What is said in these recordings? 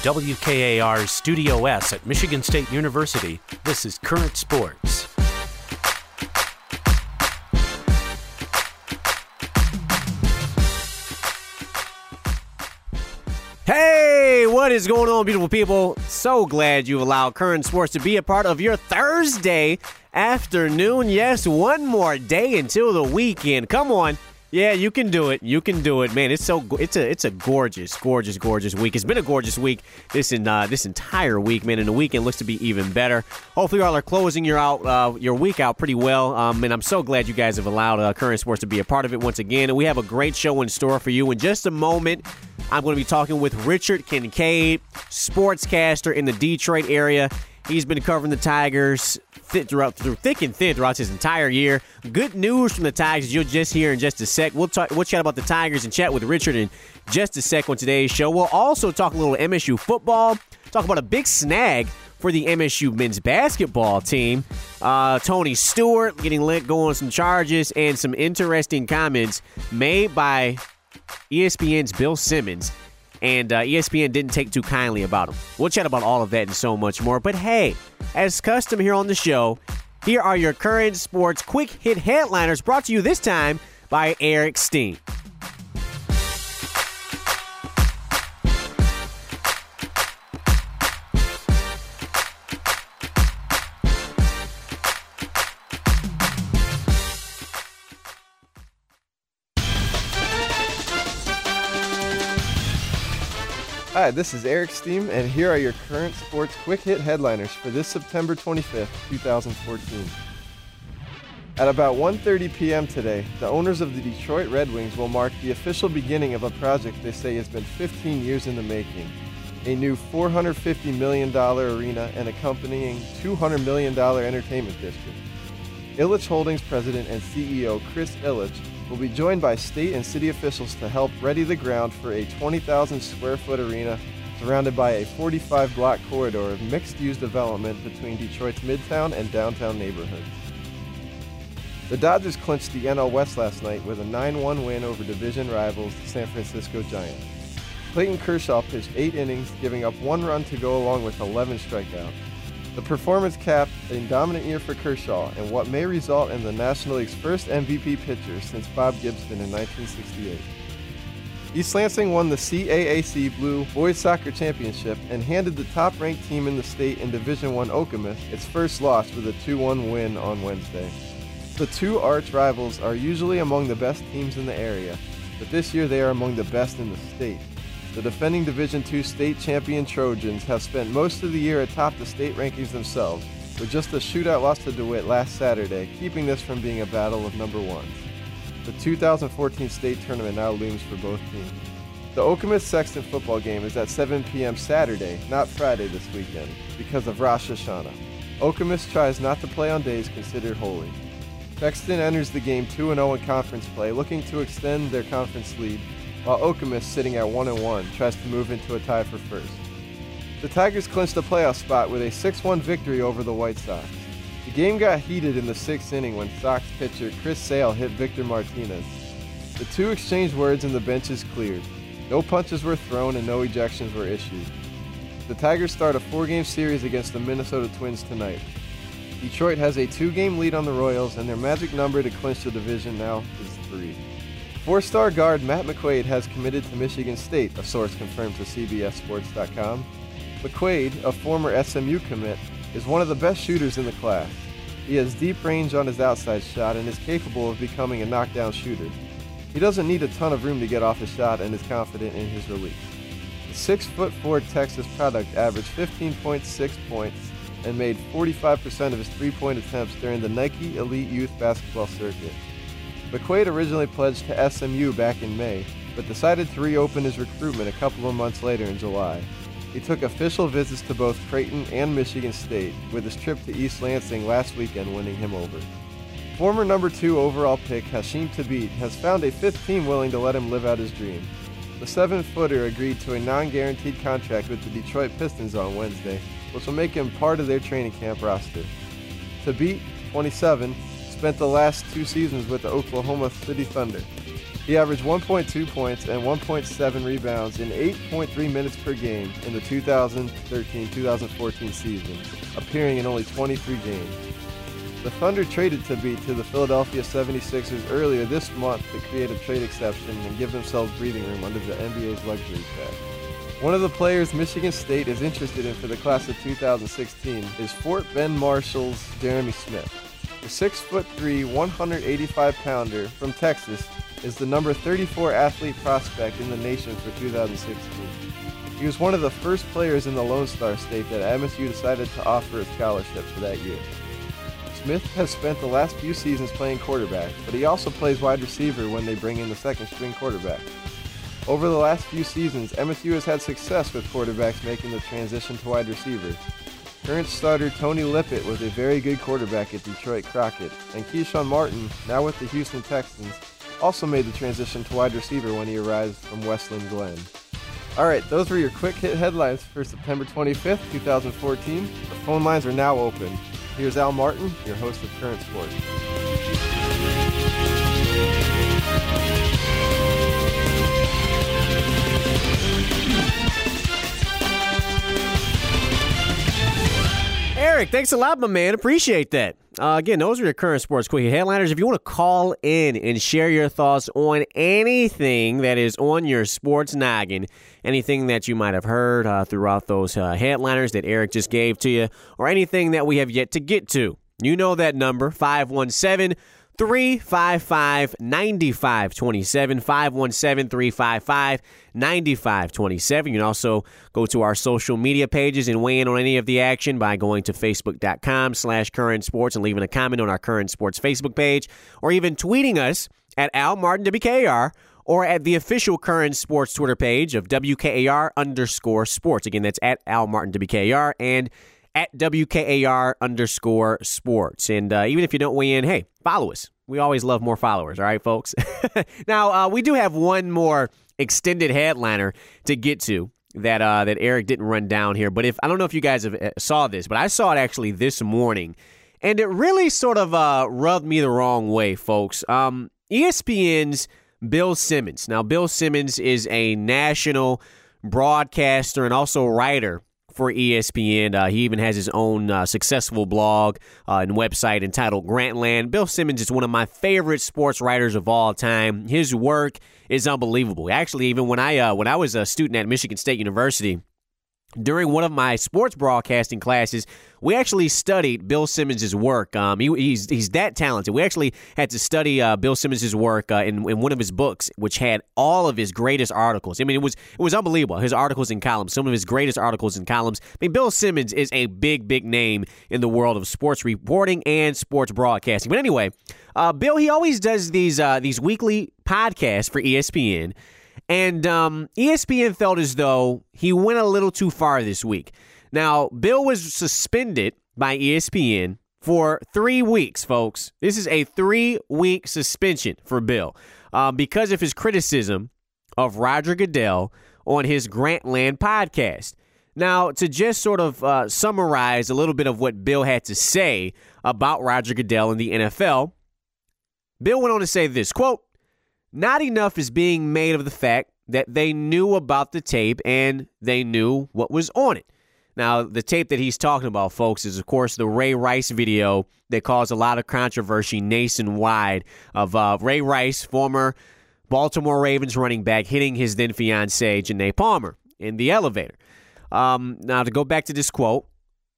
WKAR's Studio S at Michigan State University, this is Current Sports. Hey, what is going on, beautiful people? So glad you've allowed Current Sports to be a part of your Thursday afternoon. Yes, one more day until the weekend. Come on. Yeah, you can do it. You can do it, man. It's a gorgeous week. It's been a gorgeous week this entire week, man, and the weekend looks to be even better. Hopefully, y'all are closing your week out pretty well, and I'm so glad you guys have allowed Current Sports to be a part of it once again. And we have a great show in store for you in just a moment. I'm going to be talking with Richard Kincaid, sportscaster in the Detroit area. He's been covering the Tigers through thick and thin throughout his entire year. Good news from the Tigers you'll just hear in just a sec. We'll chat about the Tigers and chat with Richard in just a sec on today's show. We'll also talk a little MSU football, talk about a big snag for the MSU men's basketball team. Tony Stewart getting let go on some charges and some interesting comments made by ESPN's Bill Simmons. And ESPN didn't take too kindly about him. We'll chat about all of that and so much more. But hey, as custom here on the show, here are your Current Sports quick hit headliners brought to you this time by Eric Steen. Hi, this is Eric Steen, and here are your Current Sports quick hit headliners for this September 25th, 2014. At about 1:30 p.m. today, the owners of the Detroit Red Wings will mark the official beginning of a project they say has been 15 years in the making. A new $450 million arena and accompanying $200 million entertainment district. Ilitch Holdings president and CEO Chris Ilitch will be joined by state and city officials to help ready the ground for a 20,000 square foot arena surrounded by a 45-block corridor of mixed-use development between Detroit's Midtown and downtown neighborhoods. The Dodgers clinched the NL West last night with a 9-1 win over division rivals, the San Francisco Giants. Clayton Kershaw pitched 8 innings, giving up 1 run to go along with 11 strikeouts. The performance capped a dominant year for Kershaw and what may result in the National League's first MVP pitcher since Bob Gibson in 1968. East Lansing won the CAAC Blue Boys Soccer Championship and handed the top-ranked team in the state in Division I Okemos its first loss with a 2-1 win on Wednesday. The two arch rivals are usually among the best teams in the area, but this year they are among the best in the state. The defending Division II state champion Trojans have spent most of the year atop the state rankings themselves, with just a shootout loss to DeWitt last Saturday, keeping this from being a battle of number ones. The 2014 state tournament now looms for both teams. The Okemos Sexton football game is at 7 p.m. Saturday, not Friday this weekend, because of Rosh Hashanah. Okemos tries not to play on days considered holy. Sexton enters the game 2-0 in conference play, looking to extend their conference lead, while Okemos, sitting at 1-1, tries to move into a tie for first. The Tigers clinched a playoff spot with a 6-1 victory over the White Sox. The game got heated in the 6th inning when Sox pitcher Chris Sale hit Victor Martinez. The two exchanged words and the benches cleared. No punches were thrown and no ejections were issued. The Tigers start a 4-game series against the Minnesota Twins tonight. Detroit has a 2-game lead on the Royals, and their magic number to clinch the division now is 3. 4-star guard Matt McQuaid has committed to Michigan State, a source confirmed to CBSSports.com. McQuaid, a former SMU commit, is one of the best shooters in the class. He has deep range on his outside shot and is capable of becoming a knockdown shooter. He doesn't need a ton of room to get off his shot and is confident in his release. The 6'4" Texas product averaged 15.6 points and made 45% of his three-point attempts during the Nike Elite Youth Basketball Circuit. McQuaid originally pledged to SMU back in May, but decided to reopen his recruitment a couple of months later in July. He took official visits to both Creighton and Michigan State, with his trip to East Lansing last weekend winning him over. Former number 2 overall pick Hasheem Thabeet has found a 5th team willing to let him live out his dream. The 7-footer agreed to a non-guaranteed contract with the Detroit Pistons on Wednesday, which will make him part of their training camp roster. Thabeet, 27, spent the last 2 seasons with the Oklahoma City Thunder. He averaged 1.2 points and 1.7 rebounds in 8.3 minutes per game in the 2013-2014 season, appearing in only 23 games. The Thunder traded Thabeet to the Philadelphia 76ers earlier this month to create a trade exception and give themselves breathing room under the NBA's luxury tax. One of the players Michigan State is interested in for the class of 2016 is Fort Bend Marshall's Jeremy Smith. The 6'3", 185-pounder from Texas is the number 34 athlete prospect in the nation for 2016. He was one of the first players in the Lone Star State that MSU decided to offer a scholarship for that year. Smith has spent the last few seasons playing quarterback, but he also plays wide receiver when they bring in the second-string quarterback. Over the last few seasons, MSU has had success with quarterbacks making the transition to wide receiver. Current starter Tony Lippett was a very good quarterback at Detroit Crockett, and Keyshawn Martin, now with the Houston Texans, also made the transition to wide receiver when he arrived from Westland Glen. All right, those were your quick hit headlines for September 25th, 2014. The phone lines are now open. Here's Al Martin, your host of Current Sports. Eric, thanks a lot, my man. Appreciate that. Again, those are your Current Sports Quick Hit Headliners. If you want to call in and share your thoughts on anything that is on your sports noggin, anything that you might have heard throughout those headliners that Eric just gave to you, or anything that we have yet to get to, you know that number, 517-355-9527, 517-355-9527. You can also go to our social media pages and weigh in on any of the action by going to facebook.com/Current Sports and leaving a comment on our Current Sports Facebook page, or even tweeting us at Al Martin WKAR, or at the official Current Sports Twitter page of WKAR_sports. Again, that's at Al Martin WKAR and at WKAR_sports. And even if you don't weigh in, hey, follow us. We always love more followers, all right, folks? Now, we do have one more extended headliner to get to that Eric didn't run down here. But I don't know if you guys saw this, but I saw it actually this morning, and it really sort of rubbed me the wrong way, folks. ESPN's Bill Simmons. Now, Bill Simmons is a national broadcaster and also writer for ESPN. He even has his own successful blog and website entitled Grantland. Bill Simmons is one of my favorite sports writers of all time. His work is unbelievable. Actually, even when I was a student at Michigan State University, during one of my sports broadcasting classes, we actually studied Bill Simmons' work. He's that talented. We actually had to study Bill Simmons' work in one of his books, which had all of his greatest articles. I mean, it was unbelievable. His articles and columns, some of his greatest articles and columns. I mean, Bill Simmons is a big, big name in the world of sports reporting and sports broadcasting. But anyway, Bill, he always does these weekly podcasts for ESPN. And ESPN felt as though he went a little too far this week. Now, Bill was suspended by ESPN for 3 weeks, folks. This is a 3-week suspension for Bill because of his criticism of Roger Goodell on his Grantland podcast. Now, to just sort of summarize a little bit of what Bill had to say about Roger Goodell in the NFL, Bill went on to say this, quote, "Not enough is being made of the fact that they knew about the tape and they knew what was on it." Now, the tape that he's talking about, folks, is, of course, the Ray Rice video that caused a lot of controversy nationwide of Ray Rice, former Baltimore Ravens running back, hitting his then-fiancée, Janae Palmer, in the elevator. Now, to go back to this quote,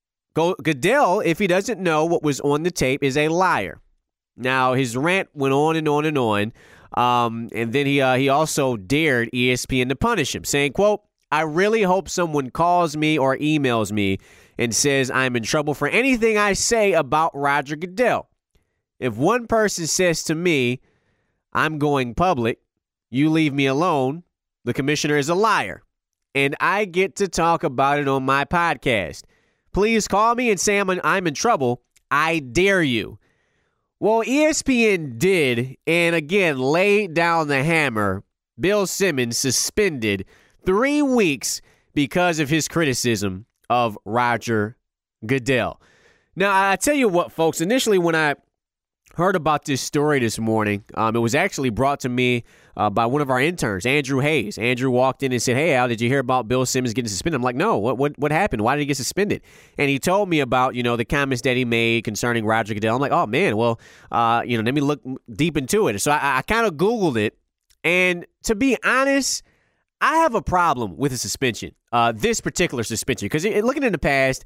Goodell, if he doesn't know what was on the tape, is a liar. Now, his rant went on and on and on. And then he also dared ESPN to punish him, saying, quote, "I really hope someone calls me or emails me and says I'm in trouble for anything I say about Roger Goodell. If one person says to me, I'm going public, you leave me alone, the commissioner is a liar, and I get to talk about it on my podcast. Please call me and say I'm in trouble. I dare you." Well, ESPN did, and again, laid down the hammer. Bill Simmons suspended 3 weeks because of his criticism of Roger Goodell. Now, I tell you what, folks, initially when I heard about this story this morning. It was actually brought to me by one of our interns, Andrew Hayes. Andrew walked in and said, "Hey, Al, did you hear about Bill Simmons getting suspended?" I'm like, "No, what happened? Why did he get suspended?" And he told me about, the comments that he made concerning Roger Goodell. I'm like, "Oh, man, well, let me look deep into it." So I kind of Googled it. And to be honest, I have a problem with the suspension, this particular suspension, because looking in the past,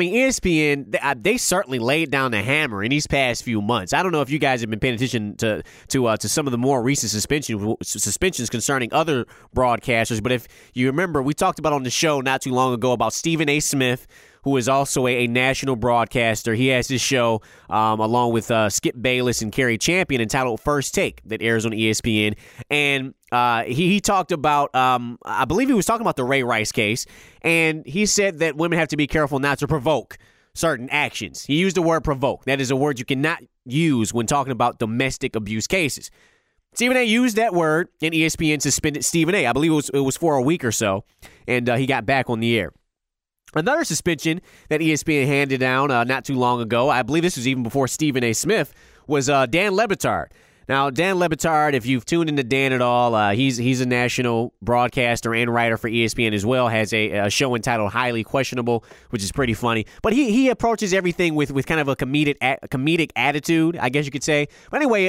ESPN, they certainly laid down the hammer in these past few months. I don't know if you guys have been paying attention to some of the more recent suspensions concerning other broadcasters, but if you remember, we talked about on the show not too long ago about Stephen A. Smith, who is also a national broadcaster. He has his show along with Skip Bayless and Kerry Champion entitled First Take that airs on ESPN. And he talked about, I believe he was talking about the Ray Rice case, and he said that women have to be careful not to provoke certain actions. He used the word provoke. That is a word you cannot use when talking about domestic abuse cases. Stephen A. used that word, and ESPN suspended Stephen A. I believe it was for a week or so, and he got back on the air. Another suspension that ESPN handed down not too long ago, I believe this was even before Stephen A. Smith, was Dan Le Batard. Now, Dan Le Batard, if you've tuned into Dan at all, he's a national broadcaster and writer for ESPN as well, has a show entitled Highly Questionable, which is pretty funny. But he approaches everything with kind of a comedic attitude, I guess you could say. But anyway,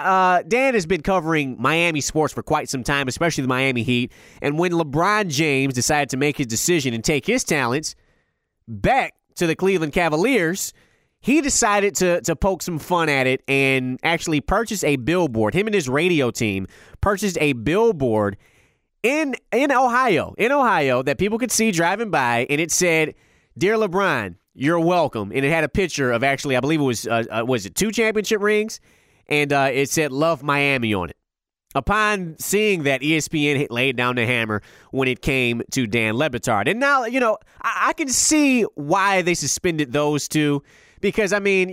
Dan has been covering Miami sports for quite some time, especially the Miami Heat. And when LeBron James decided to make his decision and take his talents back to the Cleveland Cavaliers, he decided to poke some fun at it and actually purchase a billboard. Him and his radio team purchased a billboard in Ohio that people could see driving by, and it said, "Dear LeBron, you're welcome." And it had a picture of actually, I believe it was it 2 championship rings, and it said "Love Miami" on it. Upon seeing that, ESPN laid down the hammer when it came to Dan Le Batard. And now, I can see why they suspended those two. Because,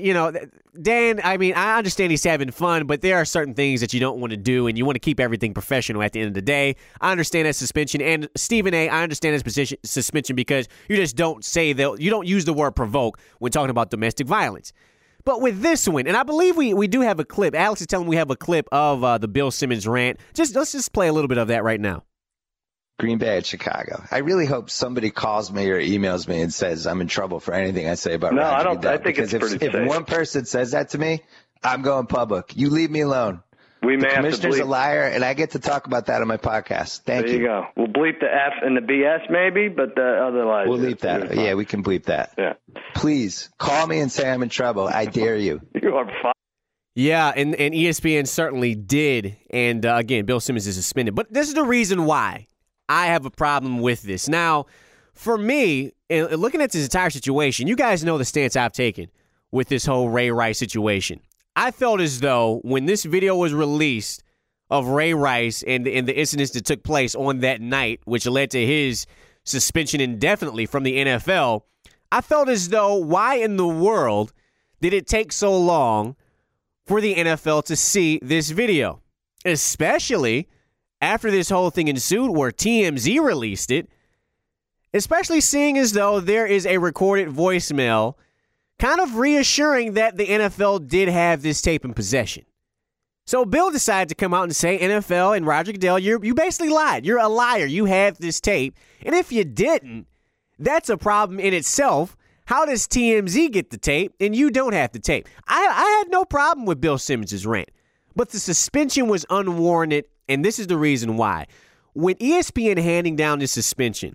Dan, I understand he's having fun, but there are certain things that you don't want to do, and you want to keep everything professional at the end of the day. I understand that suspension. And Stephen A., I understand his suspension because you just don't you don't use the word provoke when talking about domestic violence. But with this one, and I believe we do have a clip. Alex is telling me we have a clip of the Bill Simmons rant. Let's just play a little bit of that right now. Green Bay at Chicago. I really hope somebody calls me or emails me and says I'm in trouble for anything I say about Roger Goodell. I think it's pretty safe. If one person says that to me, I'm going public. You leave me alone. The commissioner's a liar, and I get to talk about that on my podcast. Thank you. There you go. We'll bleep the F and the BS maybe, but the other lies. We'll bleep that. Yeah, we can bleep that. Yeah. Please call me and say I'm in trouble. I dare you. You are fine. Yeah, and ESPN certainly did. And again, Bill Simmons is suspended. But this is the reason why I have a problem with this. Now, for me, looking at this entire situation, you guys know the stance I've taken with this whole Ray Rice situation. I felt as though when this video was released of Ray Rice and the incidents that took place on that night, which led to his suspension indefinitely from the NFL, I felt as though why in the world did it take so long for the NFL to see this video? Especially after this whole thing ensued where TMZ released it, especially seeing as though there is a recorded voicemail kind of reassuring that the NFL did have this tape in possession. So Bill decided to come out and say, NFL and Roger Goodell, you basically lied. You're a liar. You have this tape. And if you didn't, that's a problem in itself. How does TMZ get the tape and you don't have the tape? I had no problem with Bill Simmons' rant, but the suspension was unwarranted. And this is the reason why. When ESPN handing down this suspension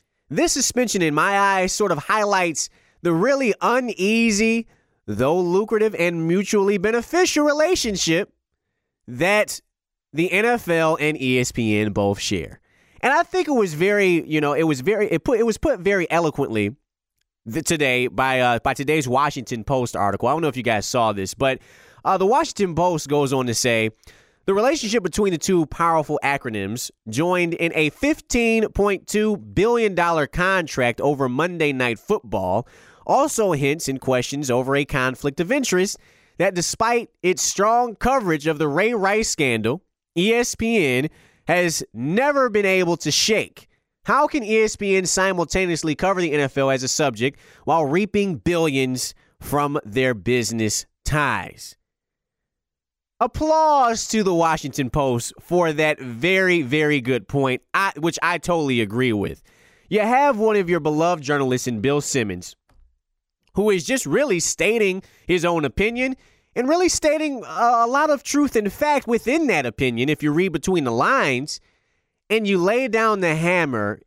in my eyes sort of highlights the really uneasy, though lucrative and mutually beneficial relationship that the NFL and ESPN both share. And I think it was it was put very eloquently today by today's Washington Post article. I don't know if you guys saw this, but the Washington Post goes on to say, the relationship between the two powerful acronyms joined in a $15.2 billion contract over Monday Night Football also hints and questions over a conflict of interest that despite its strong coverage of the Ray Rice scandal, ESPN has never been able to shake. How can ESPN simultaneously cover the NFL as a subject while reaping billions from their business ties? applause to the Washington Post for that very, very good point, which I totally agree with. You have one of your beloved journalists in Bill Simmons, who is just really stating his own opinion and really stating a lot of truth and fact within that opinion, if you read between the lines, and you lay down the hammer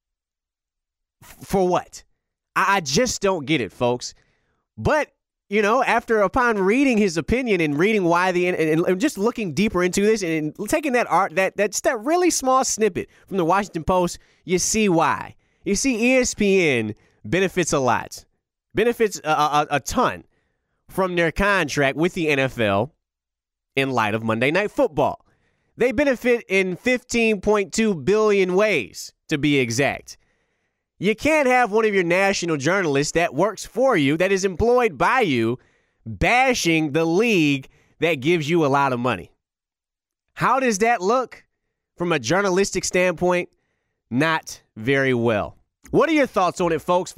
for what? I just don't get it, folks. But, upon reading his opinion and reading why and just looking deeper into this and taking that really small snippet from the Washington Post, you see why. You see, ESPN benefits a lot, benefits a ton from their contract with the NFL in light of Monday Night Football. They benefit in 15.2 billion ways, to be exact. You can't have one of your national journalists that works for you, that is employed by you, bashing the league that gives you a lot of money. How does that look from a journalistic standpoint? Not very well. What are your thoughts on it, folks?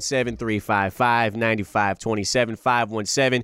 517-355-9527,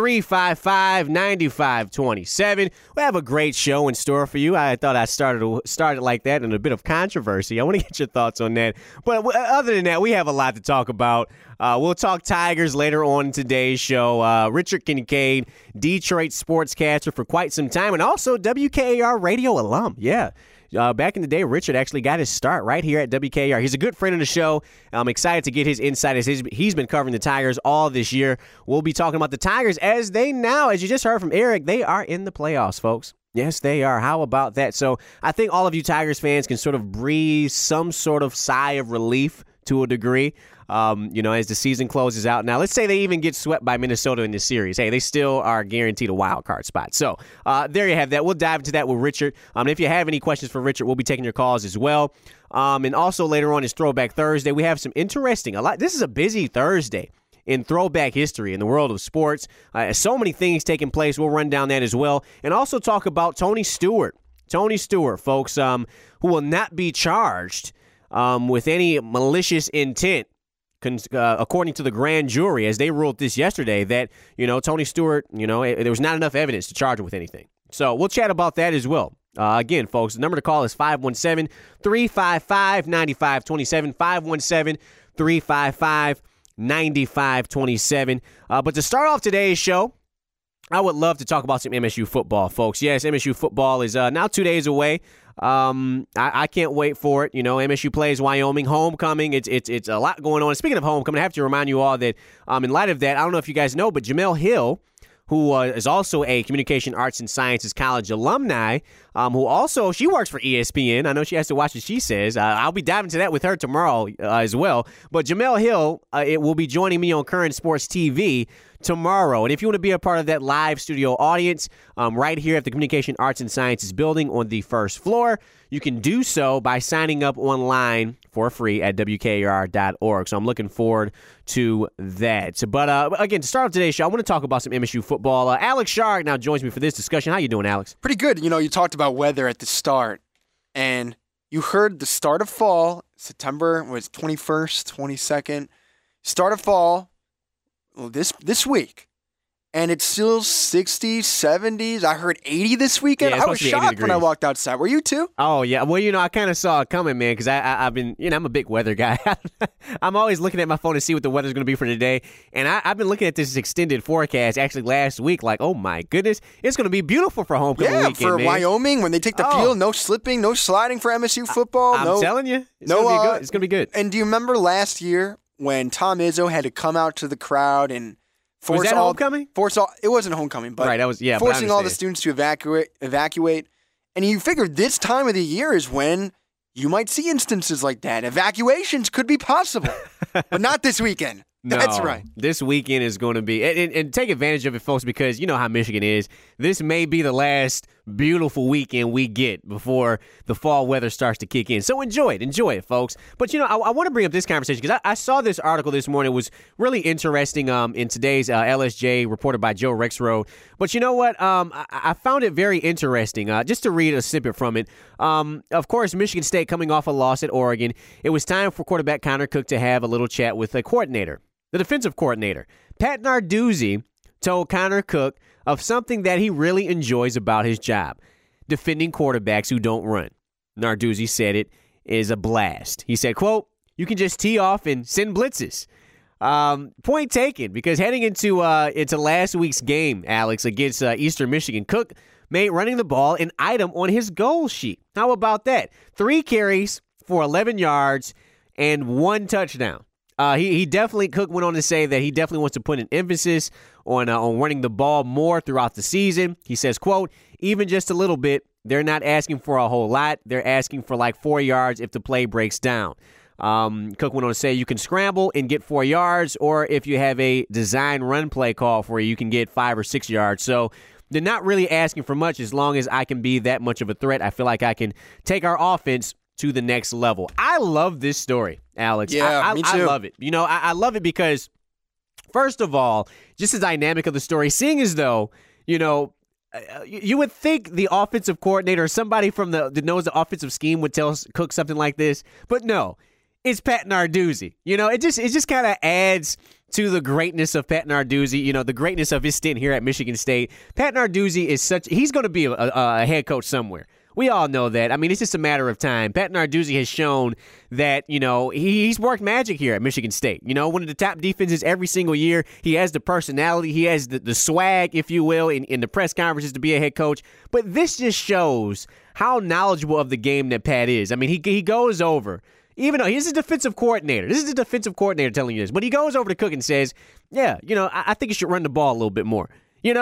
517-355-9527. We have a great show in store for you. I thought I started like that in a bit of controversy. I want to get your thoughts on that. But other than that, we have a lot to talk about. We'll talk Tigers later on in today's show. Richard Kincaid, Detroit sportscaster for quite some time, and also WKAR radio alum. Yeah. Back in the day, Richard actually got his start right here at WKAR. He's a good friend of the show. I'm excited to get his insight as he's been covering the Tigers all this year. We'll be talking about the Tigers as you just heard from Eric, they are in the playoffs, folks. Yes, they are. How about that? So I think all of you Tigers fans can sort of breathe some sort of sigh of relief to a degree. As the season closes out. Now, let's say they even get swept by Minnesota in this series. Hey, they still are guaranteed a wild card spot. So there you have that. We'll dive into that with Richard. And if you have any questions for Richard, we'll be taking your calls as well. And also later on is Throwback Thursday. We have some interesting, this is a busy Thursday in throwback history in the world of sports. So many things taking place. We'll run down that as well. And also talk about Tony Stewart. Tony Stewart, folks, who will not be charged with any malicious intent. According to the grand jury, as they ruled this yesterday, that, Tony Stewart, there was not enough evidence to charge him with anything. So we'll chat about that as well. Again, folks, the number to call is 517-355-9527, 517-355-9527. But to start off today's show, I would love to talk about some MSU football, folks. Yes, MSU football is now 2 days away. I can't wait for it. MSU plays Wyoming, homecoming. It's a lot going on. Speaking of homecoming, I have to remind you all that in light of that, I don't know if you guys know, but Jamel Hill, who is also a Communication Arts and Sciences College alumni, who also, she works for ESPN. I know she has to watch what she says. I'll be diving into that with her tomorrow as well. But Jamel Hill will be joining me on Current Sports TV tomorrow. And if you want to be a part of that live studio audience right here at the Communication Arts and Sciences building on the first floor, you can do so by signing up online for free at WKAR.org. So I'm looking forward to that. But again, to start off today's show, I want to talk about some MSU football. Alex Sharg now joins me for this discussion. How you doing, Alex? Pretty good. You talked about weather at the start, and you heard the start of fall, September was 21st, 22nd, start of fall this week. And it's still 60s, 70s. I heard 80 this weekend. Yeah, I was shocked when I walked outside. Were you too? Oh, yeah. Well, I kind of saw it coming, man, because I've been, I'm a big weather guy. I'm always looking at my phone to see what the weather's going to be for today. And I've been looking at this extended forecast actually last week, like, oh, my goodness. It's going to be beautiful for homecoming weekend, for man. Wyoming, when they take the field, no slipping, no sliding for MSU football. I'm telling you, it's going to be good. It's going to be good. And do you remember last year when Tom Izzo had to come out to the crowd and was that homecoming? It wasn't homecoming, but right, that was, yeah, forcing all the students to evacuate. And you figure this time of the year is when you might see instances like that. Evacuations could be possible, but not this weekend. No, that's right. This weekend is going to be, and take advantage of it, folks, because you know how Michigan is. This may be the last beautiful weekend we get before the fall weather starts to kick in. So enjoy it, folks. But, I want to bring up this conversation because I saw this article this morning. It was really interesting in today's LSJ, reported by Joe Rexroad. But you know what? I found it very interesting. Just to read a snippet from it. Of course, Michigan State coming off a loss at Oregon. It was time for quarterback Connor Cook to have a little chat with a coordinator. The defensive coordinator, Pat Narduzzi, told Connor Cook of something that he really enjoys about his job, defending quarterbacks who don't run. Narduzzi said it is a blast. He said, quote, "You can just tee off and send blitzes." Point taken, because heading into last week's game, Alex, against Eastern Michigan, Cook made running the ball an item on his goal sheet. How about that? 3 carries for 11 yards and 1 touchdown. Cook went on to say that he definitely wants to put an emphasis on running the ball more throughout the season. He says, quote, "Even just a little bit, they're not asking for a whole lot. They're asking for like 4 yards if the play breaks down." Cook went on to say you can scramble and get 4 yards, or if you have a design run play call for you can get 5 or 6 yards. So they're not really asking for much as long as I can be that much of a threat. I feel like I can take our offense to the next level. I love this story, Alex. Yeah, me too. I love it. I love it because, first of all, just the dynamic of the story, seeing as though, you would think the offensive coordinator or somebody from that knows the offensive scheme would tell Cook something like this, but no. It's Pat Narduzzi. It just kind of adds to the greatness of Pat Narduzzi, the greatness of his stint here at Michigan State. Pat Narduzzi he's going to be a head coach somewhere. We all know that. I mean, it's just a matter of time. Pat Narduzzi has shown that, he's worked magic here at Michigan State. One of the top defenses every single year. He has the personality. He has the swag, if you will, in the press conferences to be a head coach. But this just shows how knowledgeable of the game that Pat is. I mean, he goes over. Even though he's a defensive coordinator. This is the defensive coordinator telling you this. But he goes over to Cook and says, yeah, I think you should run the ball a little bit more.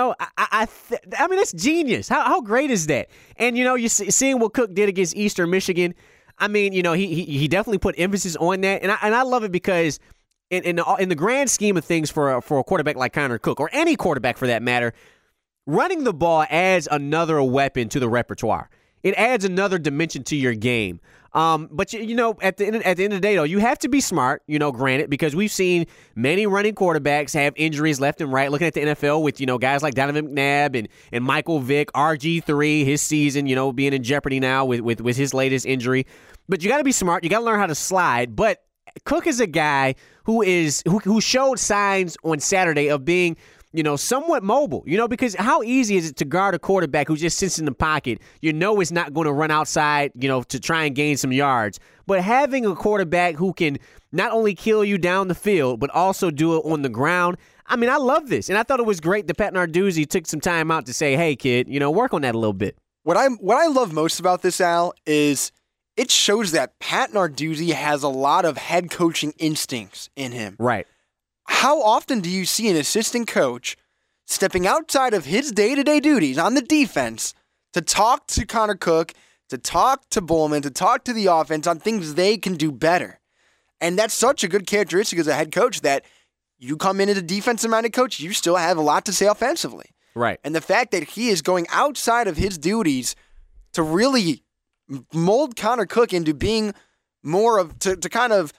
I mean, that's genius. How great is that? And, you're seeing what Cook did against Eastern Michigan. I mean, he definitely put emphasis on that. And I love it because in the grand scheme of things for a quarterback like Connor Cook, or any quarterback for that matter, running the ball adds another weapon to the repertoire. It adds another dimension to your game. But at the end of the day, though, you have to be smart, granted, because we've seen many running quarterbacks have injuries left and right. Looking at the NFL with, guys like Donovan McNabb and Michael Vick, RG3, his season, being in jeopardy now with his latest injury. But you got to be smart. You got to learn how to slide. But Cook is a guy who showed signs on Saturday of being somewhat mobile, because how easy is it to guard a quarterback who just sits in the pocket, is not going to run outside, to try and gain some yards. But having a quarterback who can not only kill you down the field, but also do it on the ground, I mean, I love this. And I thought it was great that Pat Narduzzi took some time out to say, hey, kid, work on that a little bit. What I love most about this, Al, is it shows that Pat Narduzzi has a lot of head coaching instincts in him. Right. How often do you see an assistant coach stepping outside of his day-to-day duties on the defense to talk to Connor Cook, to talk to Bowman, to talk to the offense on things they can do better? And that's such a good characteristic as a head coach that you come in as a defensive-minded coach, you still have a lot to say offensively. Right. And the fact that he is going outside of his duties to really mold Connor Cook into being more of, to kind of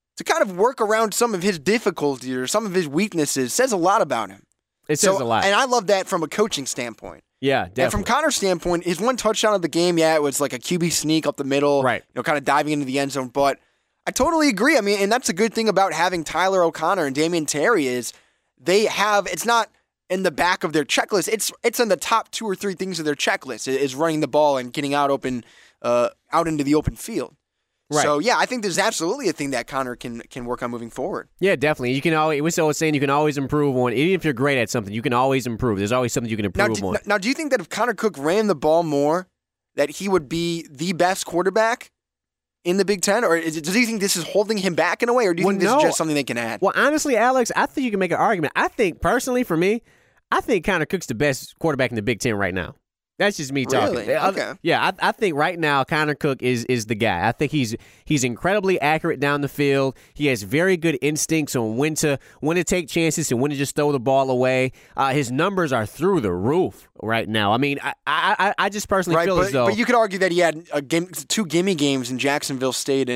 work around some of his difficulties or some of his weaknesses says a lot about him. It says a lot. And I love that from a coaching standpoint. Yeah, definitely. And from Connor's standpoint, his one touchdown of the game, it was like a QB sneak up the middle, right? Kind of diving into the end zone. But I totally agree. I mean, and that's a good thing about having Tyler O'Connor and Damian Terry is it's not in the back of their checklist. It's in the top 2 or 3 things of their checklist is running the ball and getting out into the open field. Right. So, yeah, I think there's absolutely a thing that Connor can work on moving forward. Yeah, definitely. We're always saying you can always improve on, even if you're great at something, you can always improve. There's always something you can improve on. Now, do you think that if Connor Cook ran the ball more, that he would be the best quarterback in the Big Ten? Or does he think this is holding him back in a way? Or do you think this is just something they can add? Well, honestly, Alex, I think you can make an argument. I think, personally, for me, I think Connor Cook's the best quarterback in the Big Ten right now. That's just me talking. Really? Okay. Yeah, I think right now Connor Cook is the guy. I think he's incredibly accurate down the field. He has very good instincts on when to take chances and when to just throw the ball away. His numbers are through the roof right now. I mean, I just personally feel as though. But you could argue that he had 2 gimme games in Jacksonville State and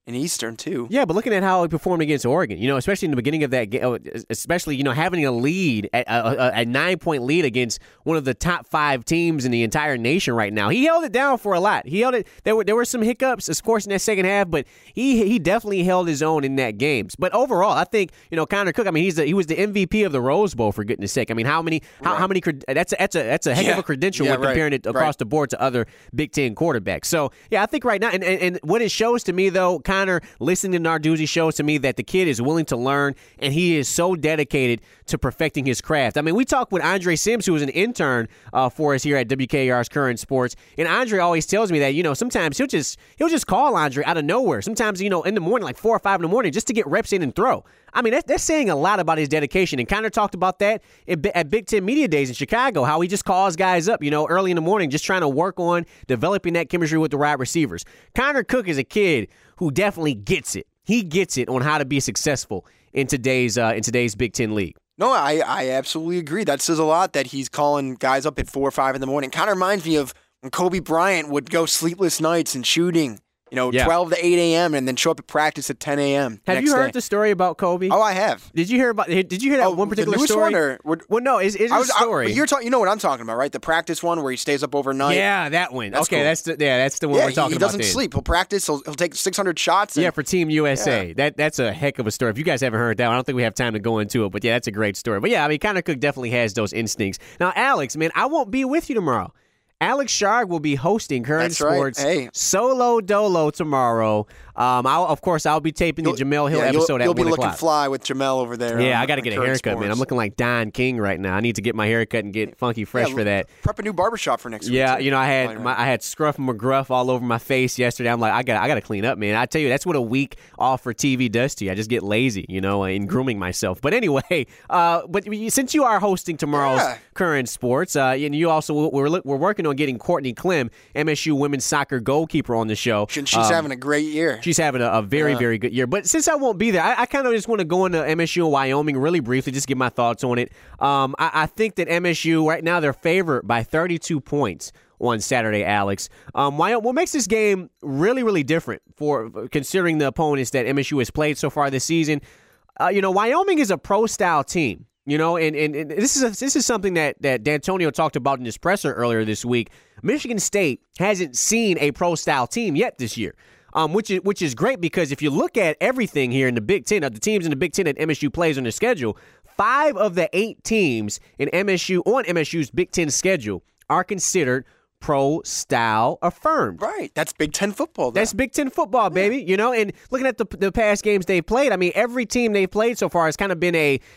in Eastern, too. Yeah, but looking at how he performed against Oregon, especially in the beginning of that game, especially, having a lead, a 9-point lead against one of the top 5 teams in the entire nation right now. He held it down for a lot. He held it. There were some hiccups, of course, in that second half, but he definitely held his own in that game. But overall, I think, Connor Cook, I mean, he was the MVP of the Rose Bowl, for goodness sake. I mean, how many that's a heck of a credential when comparing it across the board to other Big Ten quarterbacks. So, yeah, I think right now, and what it shows to me, though, Connor, listening to Narduzzi shows to me that the kid is willing to learn, and he is so dedicated to perfecting his craft. I mean, we talked with Andre Sims, who was an intern for us here at WKR's Current Sports, and Andre always tells me that, sometimes he'll just call Andre out of nowhere. Sometimes, in the morning, like 4 or 5 in the morning, just to get reps in and throw. I mean, that's saying a lot about his dedication. And Connor talked about that at Big Ten Media Days in Chicago, how he just calls guys up, early in the morning, just trying to work on developing that chemistry with the wide receivers. Connor Cook is a kid who definitely gets it. He gets it on how to be successful in today's Big Ten league. No, I absolutely agree. That says a lot that he's calling guys up at 4 or 5 in the morning. Kind of reminds me of when Kobe Bryant would go sleepless nights and shooting. 12 to 8 a.m. and then show up at practice at 10 a.m. Have you heard the story about Kobe? Oh, I have. Did you hear that one particular the newest story? One Well, no, it's a story. You're you know what I'm talking about, right? The practice one where he stays up overnight. Yeah, that one. That's okay, cool. that's the one we're talking about. He doesn't sleep. He'll practice. He'll take 600 shots. Yeah, for Team USA. Yeah. That's a heck of a story. If you guys haven't heard that one, I don't think we have time to go into it. But yeah, that's a great story. But yeah, I mean, Connor Cook definitely has those instincts. Now, Alex, man, I won't be with you tomorrow. Alex Sharg will be hosting Current Sports Solo Dolo tomorrow. I'll be taping the Jamel Hill episode at 1 o'clock. You'll be looking fly with Jamel over there. Yeah, I got to get a haircut, man. I'm looking like Don King right now. I need to get my haircut and get funky fresh for that. Prep a new barbershop for next week. Yeah, I had Scruff McGruff all over my face yesterday. I'm like, I got to clean up, man. I tell you, that's what a week off for TV does to you. I just get lazy, in grooming myself. But anyway, but since you are hosting tomorrow's Current Sports, and you also we're working on getting Courtney Clem, MSU women's soccer goalkeeper, on the show. She's having a great year. She's having a very, very good year. But since I won't be there, I kind of just want to go into MSU and Wyoming really briefly, just give my thoughts on it. I think that MSU, right now, they're favored by 32 points on Saturday, Alex. What makes this game really, really different for considering the opponents that MSU has played so far this season? Wyoming is a pro-style team. And this is something that D'Antonio talked about in his presser earlier this week. Michigan State hasn't seen a pro-style team yet this year, which is great because if you look at everything here in the Big Ten, the teams in the Big Ten that MSU plays on their schedule, 5 of the 8 teams on MSU's Big Ten schedule are considered pro-style affirmed. Right. That's Big Ten football, though. That's Big Ten football, baby. And looking at the past games they've played, I mean, every team they've played so far has kind of been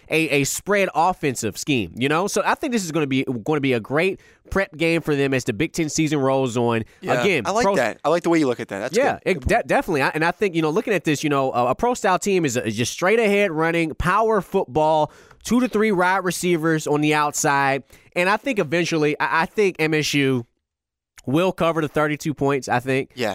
a spread offensive scheme, So I think this is going to be a great prep game for them as the Big Ten season rolls on. Yeah, again, I like that. I like the way you look at that. That's good. Definitely. And I think, looking at this, a pro-style team is just straight ahead running, power football, 2 to 3 wide receivers on the outside. And I think eventually, I think MSU will cover the 32 points, I think. Yeah.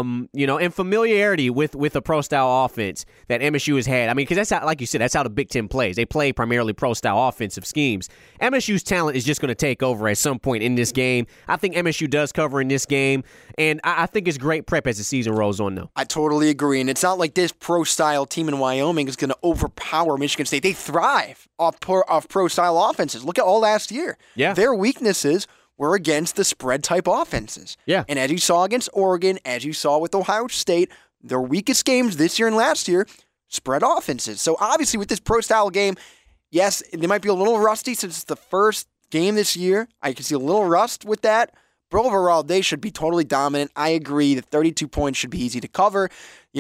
And familiarity with a pro-style offense that MSU has had. I mean, because that's how, like you said, that's how the Big Ten plays. They play primarily pro-style offensive schemes. MSU's talent is just going to take over at some point in this game. I think MSU does cover in this game, and I think it's great prep as the season rolls on, though. I totally agree, and it's not like this pro-style team in Wyoming is going to overpower Michigan State. They thrive off pro-style offenses. Look at all last year. Yeah. Their weaknesses were against the spread-type offenses. Yeah. And as you saw against Oregon, as you saw with Ohio State, their weakest games this year and last year, spread offenses. So obviously with this pro-style game, yes, they might be a little rusty since it's the first game this year. I can see a little rust with that. But overall, they should be totally dominant. I agree that 32 points should be easy to cover.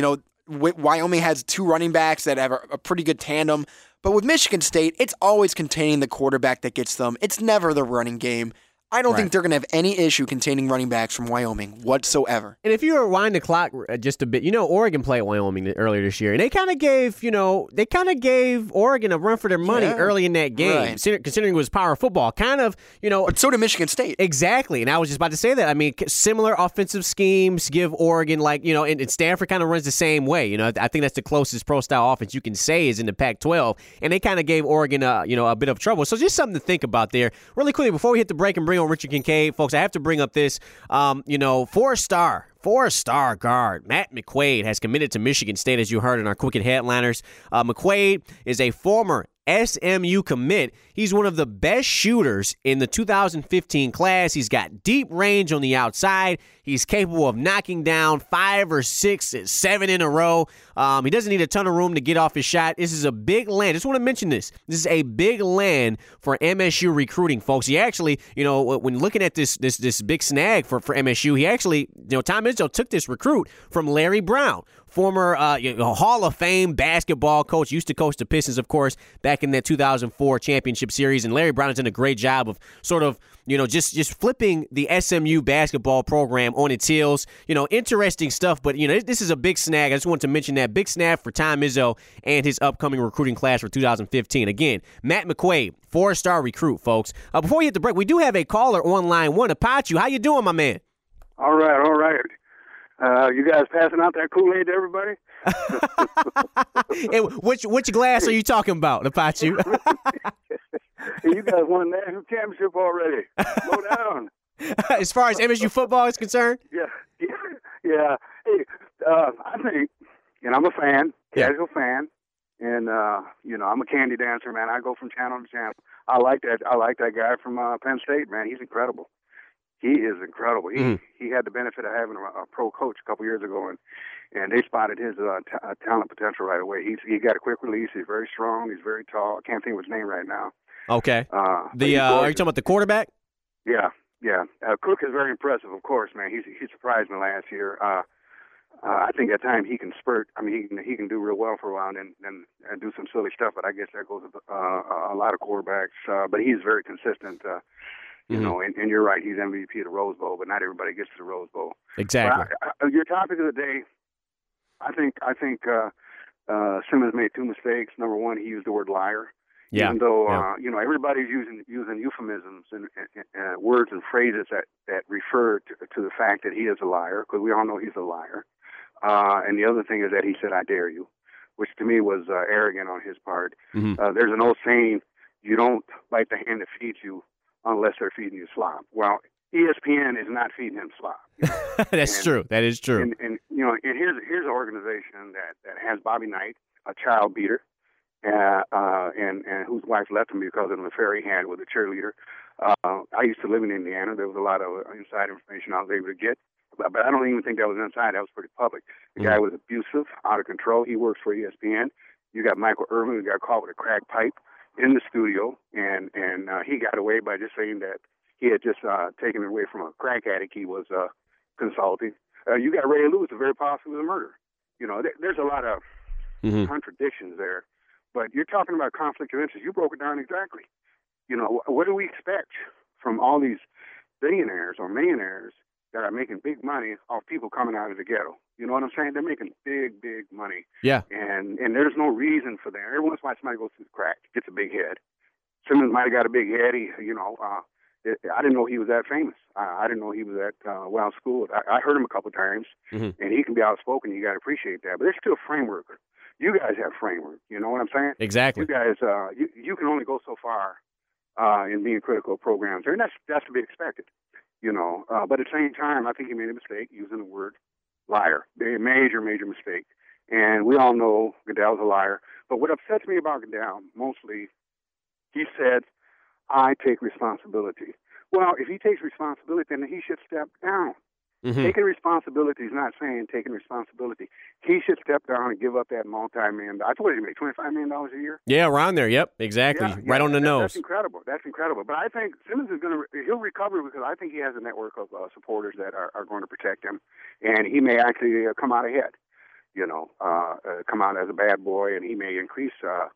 Wyoming has 2 running backs that have a pretty good tandem. But with Michigan State, it's always containing the quarterback that gets them. It's never the running game. I don't think they're going to have any issue containing running backs from Wyoming whatsoever. And if you rewind the clock just a bit, Oregon played Wyoming earlier this year, and they kind of gave Oregon a run for their money early in that game, considering it was power football. But so did Michigan State. Exactly, and I was just about to say that. I mean, similar offensive schemes give Oregon, and Stanford kind of runs the same way. I think that's the closest pro-style offense you can say is in the Pac-12, and they kind of gave Oregon, a bit of trouble. So just something to think about there. Really quickly, before we hit the break and bring very own Richard Kincaid. Folks, I have to bring up this, four-star guard Matt McQuaid has committed to Michigan State, as you heard in our Quick Hit Headliners. McQuaid is a former SMU commit. He's one of the best shooters in the 2015 class. He's got deep range on the outside. He's capable of knocking down 5 or 6, 7 in a row. He doesn't need a ton of room to get off his shot. This is a big land. Just want to mention this. This is a big land for MSU recruiting, folks. He actually, when looking at this big snag for MSU, he actually, Tom Izzo took this recruit from Larry Brown, former Hall of Fame basketball coach, used to coach the Pistons, of course, back in that 2004 championship series. And Larry Brown has done a great job of sort of, just flipping the SMU basketball program on its heels. Interesting stuff, but, this is a big snag. I just wanted to mention that big snag for Tom Izzo and his upcoming recruiting class for 2015. Again, Matt McQuaid, 4-star recruit, folks. Before we hit the break, we do have a caller on line 1. Apache, how you doing, my man? All right. You guys passing out that Kool-Aid to everybody? And which glass are you talking about, Apache? You guys won the national championship already. Slow down. As far as MSU football is concerned? Yeah. Hey, I think, and I'm a fan, casual fan, and I'm a candy dancer, man. I go from channel to channel. I like that guy from Penn State, man. He's incredible. He is incredible. He had the benefit of having a pro coach a couple years ago, and they spotted his talent potential right away. He got a quick release. He's very strong. He's very tall. I can't think of his name right now. Okay. Are you talking about the quarterback? Yeah. Cook is very impressive, of course, man. He surprised me last year. I think at times he can spurt. I mean, he can do real well for a while and do some silly stuff. But I guess that goes with a lot of quarterbacks. But he's very consistent. And you're right. He's MVP of the Rose Bowl, but not everybody gets to the Rose Bowl. Exactly. Your topic of the day, I think Simmons made 2 mistakes. Number one, he used the word liar. Yeah. Even though everybody's using euphemisms and words and phrases that refer to the fact that he is a liar, because we all know he's a liar. And the other thing is that he said, "I dare you," which to me was arrogant on his part. There's an old saying: "You don't bite the hand that feeds you unless they're feeding you slop." Well, ESPN is not feeding him slop. That's true. That is true. And here's an organization that has Bobby Knight, a child beater, and whose wife left him because of an affair he had with a cheerleader. I used to live in Indiana. There was a lot of inside information I was able to get, but I don't even think that was inside. That was pretty public. The guy was abusive, out of control. He works for ESPN. You got Michael Irvin, who got caught with a crack pipe in the studio, and he got away by just saying that he had just taken it away from a crack addict he was consulting. You got Ray Lewis, a very possible murder. There's a lot of contradictions there. But you're talking about conflict of interest. You broke it down exactly. What do we expect from all these billionaires or millionaires that are making big money off people coming out of the ghetto? You know what I'm saying? They're making big, big money. Yeah. And there's no reason for that. Every once in a while somebody goes through the crack, gets a big head. Simmons might have got a big head. I didn't know he was that famous. I didn't know he was that well schooled. I heard him a couple times, and he can be outspoken. You got to appreciate that. But there's still a framework. You guys have framework. You know what I'm saying? Exactly. You guys, you can only go so far in being critical of programs, and that's to be expected. But at the same time, I think he made a mistake using the word liar. A major, major mistake. And we all know Goodell's a liar. But what upsets me about Goodell, mostly, he said, "I take responsibility." Well, if he takes responsibility, then he should step down. Taking responsibility is not saying taking responsibility. He should step down and give up that multi-million. I told you he made $25 million a year. Yeah, around there. Yep, exactly. Right on the nose. That's incredible. But I think Simmons is he'll recover because I think he has a network of supporters that are going to protect him, and he may actually come out ahead. Come out as a bad boy, and he may increase,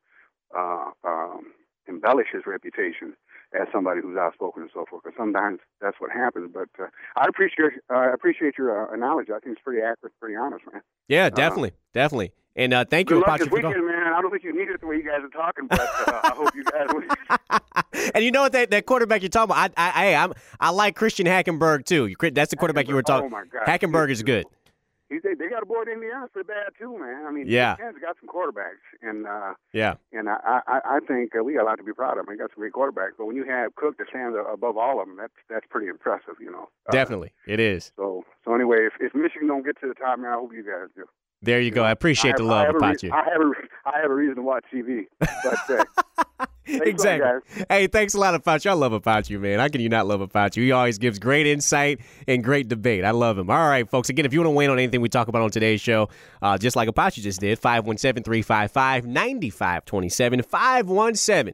embellish his reputation as somebody who's outspoken and so forth. Because sometimes that's what happens. But I appreciate your analogy. I think it's pretty accurate, pretty honest, man. Yeah, definitely. And thank you, Good luck this weekend, man. I don't think you need it the way you guys are talking, but I hope you guys will. And you know what? That quarterback you're talking about, I like Christian Hackenberg too. That's the quarterback you were talking. Oh my God, Hackenberg is good. They got a boy in Indiana pretty bad too, man. I mean, Yeah. Kansas got some quarterbacks, and Yeah. and I think we got a lot to be proud of. We got some great quarterbacks, but when you have Cook that stands above all of them, that's pretty impressive, you know. Definitely, it is. So anyway, if Michigan don't get to the top, man, I hope you guys do. There you go. I appreciate the love, Apache. I have a reason to watch TV. But, Exactly. Guys. Hey, thanks a lot, Apache. I love Apache, man. How can you not love Apache? He always gives great insight and great debate. I love him. All right, folks. Again, if you want to weigh in on anything we talk about on today's show, just like Apache just did, 517-355-9527.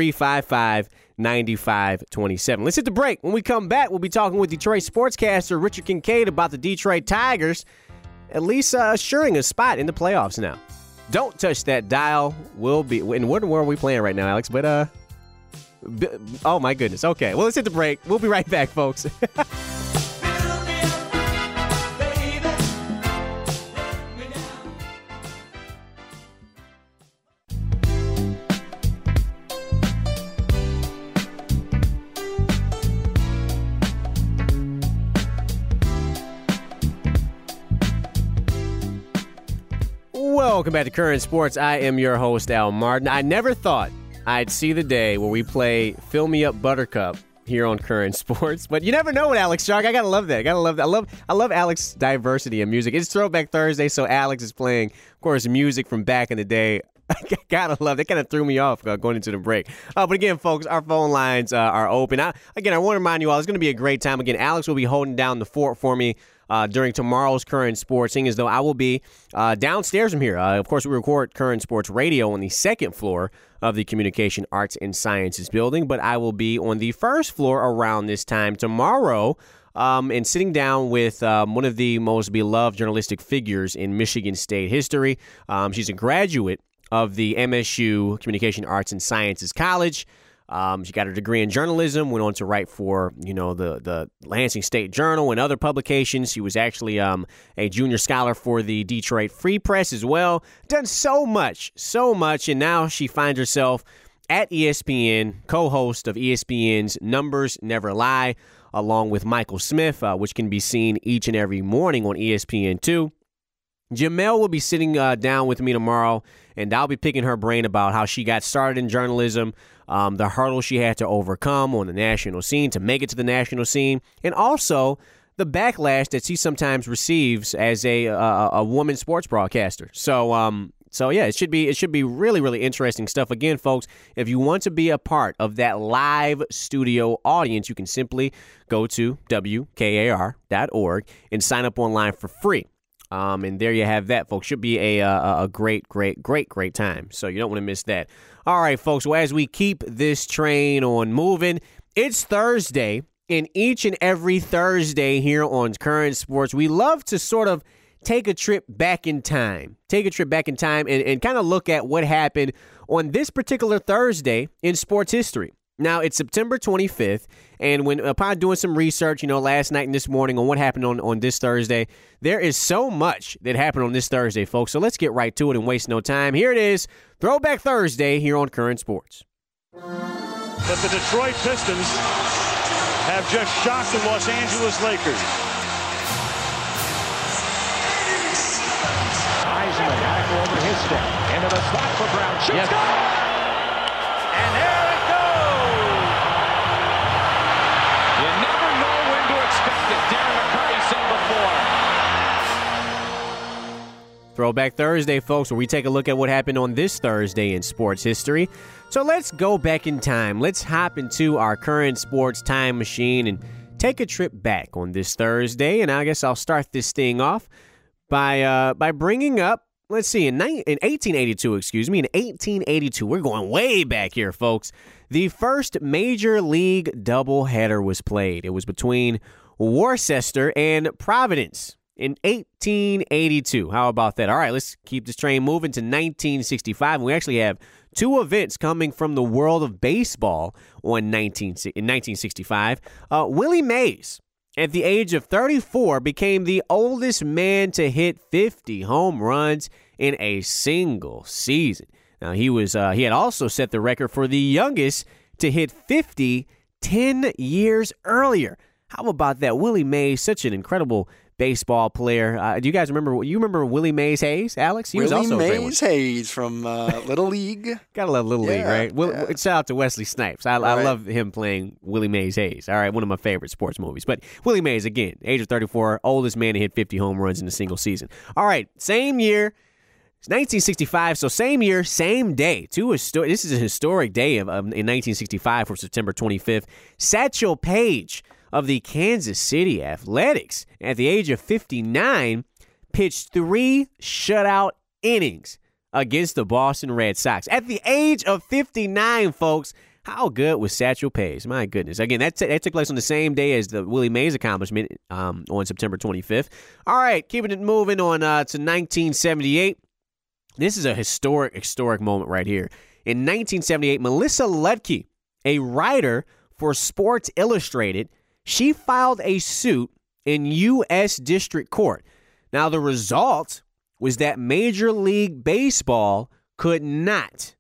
517-355-9527. Let's hit the break. When we come back, we'll be talking with Detroit sportscaster Richard Kincaid about the Detroit Tigers, at least assuring a spot in the playoffs now. Don't touch that dial. We'll be. And what are we playing right now, Alex? But oh my goodness. Okay. Well, let's hit the break. We'll be right back, folks. Welcome back to Current Sports. I am your host, Al Martin. I never thought I'd see the day where we play Fill Me Up Buttercup here on Current Sports, but you never know with Alex Shark. I gotta love that. I love Alex's diversity in music. It's Throwback Thursday, so Alex is playing, of course, music from back in the day. I gotta love that. Kind of threw me off going into the break. But again, folks, our phone lines are open. I want to remind you all, it's going to be a great time. Again, Alex will be holding down the fort for me during tomorrow's Current Sports, seeing as though I will be downstairs from here. Of course, we record Current Sports Radio on the second floor of the Communication Arts and Sciences building, but I will be on the first floor around this time tomorrow and sitting down with one of the most beloved journalistic figures in Michigan State history. She's a graduate of the MSU Communication Arts and Sciences College. She got her degree in journalism, went on to write for, the Lansing State Journal and other publications. She was actually a junior scholar for the Detroit Free Press as well. Done so much, and now she finds herself at ESPN, co-host of ESPN's Numbers Never Lie, along with Michael Smith, which can be seen each and every morning on ESPN2. Jamel will be sitting down with me tomorrow, and I'll be picking her brain about how she got started in journalism, the hurdles she had to overcome on the national scene to make it to the national scene, and also the backlash that she sometimes receives as a woman sports broadcaster. So yeah, it should be really, really interesting stuff. Again, folks, if you want to be a part of that live studio audience, you can simply go to WKAR.org and sign up online for free. And there you have that, folks. Should be a great time. So you don't want to miss that. All right, folks. Well, as we keep this train on moving, it's Thursday, and each and every Thursday here on Current Sports, we love to sort of take a trip back in time and kind of look at what happened on this particular Thursday in sports history. Now, it's September 25th, and upon doing some research, last night and this morning on what happened on this Thursday, there is so much that happened on this Thursday, folks. So let's get right to it and waste no time. Here it is, Throwback Thursday here on Current Sports. But the Detroit Pistons have just shocked the Los Angeles Lakers. Heisman back over his step. Into the spot for Brown. Shoots good! And there it goes! You never know when to expect it. Darren McCarty said before. Throwback Thursday, folks, where we take a look at what happened on this Thursday in sports history. So let's go back in time. Let's hop into our Current Sports time machine and take a trip back on this Thursday. And I guess I'll start this thing off by bringing up, let's see, in 1882, we're going way back here, folks. The first Major League doubleheader was played. It was between Worcester and Providence in 1882. How about that? All right, let's keep this train moving to 1965. We actually have two events coming from the world of baseball in 1965. Willie Mays, at the age of 34, became the oldest man to hit 50 home runs in a single season. Now, he had also set the record for the youngest to hit 50 10 years earlier. How about that? Willie Mays, such an incredible baseball player. Do you guys remember? You remember Willie Mays Hayes, Alex? He was also a great one. Hayes from Little League. Gotta love Little League, right? Shout out to Wesley Snipes. I love him playing Willie Mays Hayes. All right, one of my favorite sports movies. But Willie Mays, again, age of 34, oldest man to hit 50 home runs in a single season. All right, same year. It's 1965, so same year, same day. This is a historic day in 1965 for September 25th. Satchel Paige of the Kansas City Athletics, at the age of 59, pitched 3 shutout innings against the Boston Red Sox. At the age of 59, folks, how good was Satchel Paige? My goodness. Again, that took place on the same day as the Willie Mays accomplishment on September 25th. All right, keeping it moving on to 1978. This is a historic moment right here. In 1978, Melissa Ludke, a writer for Sports Illustrated, she filed a suit in U.S. District Court. Now, the result was that Major League Baseball could not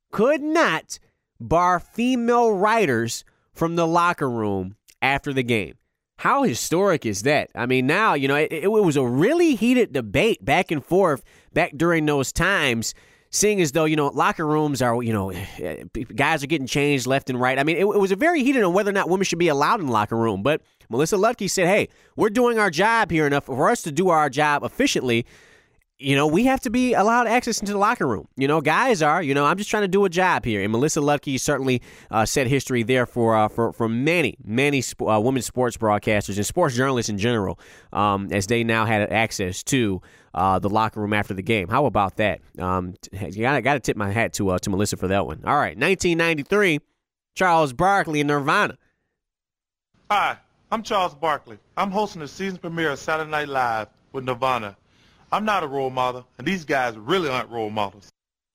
bar female writers from the locker room after the game. How historic is that? I mean, now, it was a really heated debate back and forth back during those times, seeing as though, locker rooms are, guys are getting changed left and right. I mean, it was a very heated on whether or not women should be allowed in the locker room. But Melissa Ludke said, hey, we're doing our job here enough for us to do our job efficiently. We have to be allowed access into the locker room. Guys are, I'm just trying to do a job here. And Melissa Ludke certainly set history there for many women sports broadcasters and sports journalists in general, as they now had access to the locker room after the game. How about that? You got to tip my hat to Melissa for that one. All right, 1993, Charles Barkley and Nirvana. Hi, I'm Charles Barkley. I'm hosting the season premiere of Saturday Night Live with Nirvana. I'm not a role model, and these guys really aren't role models.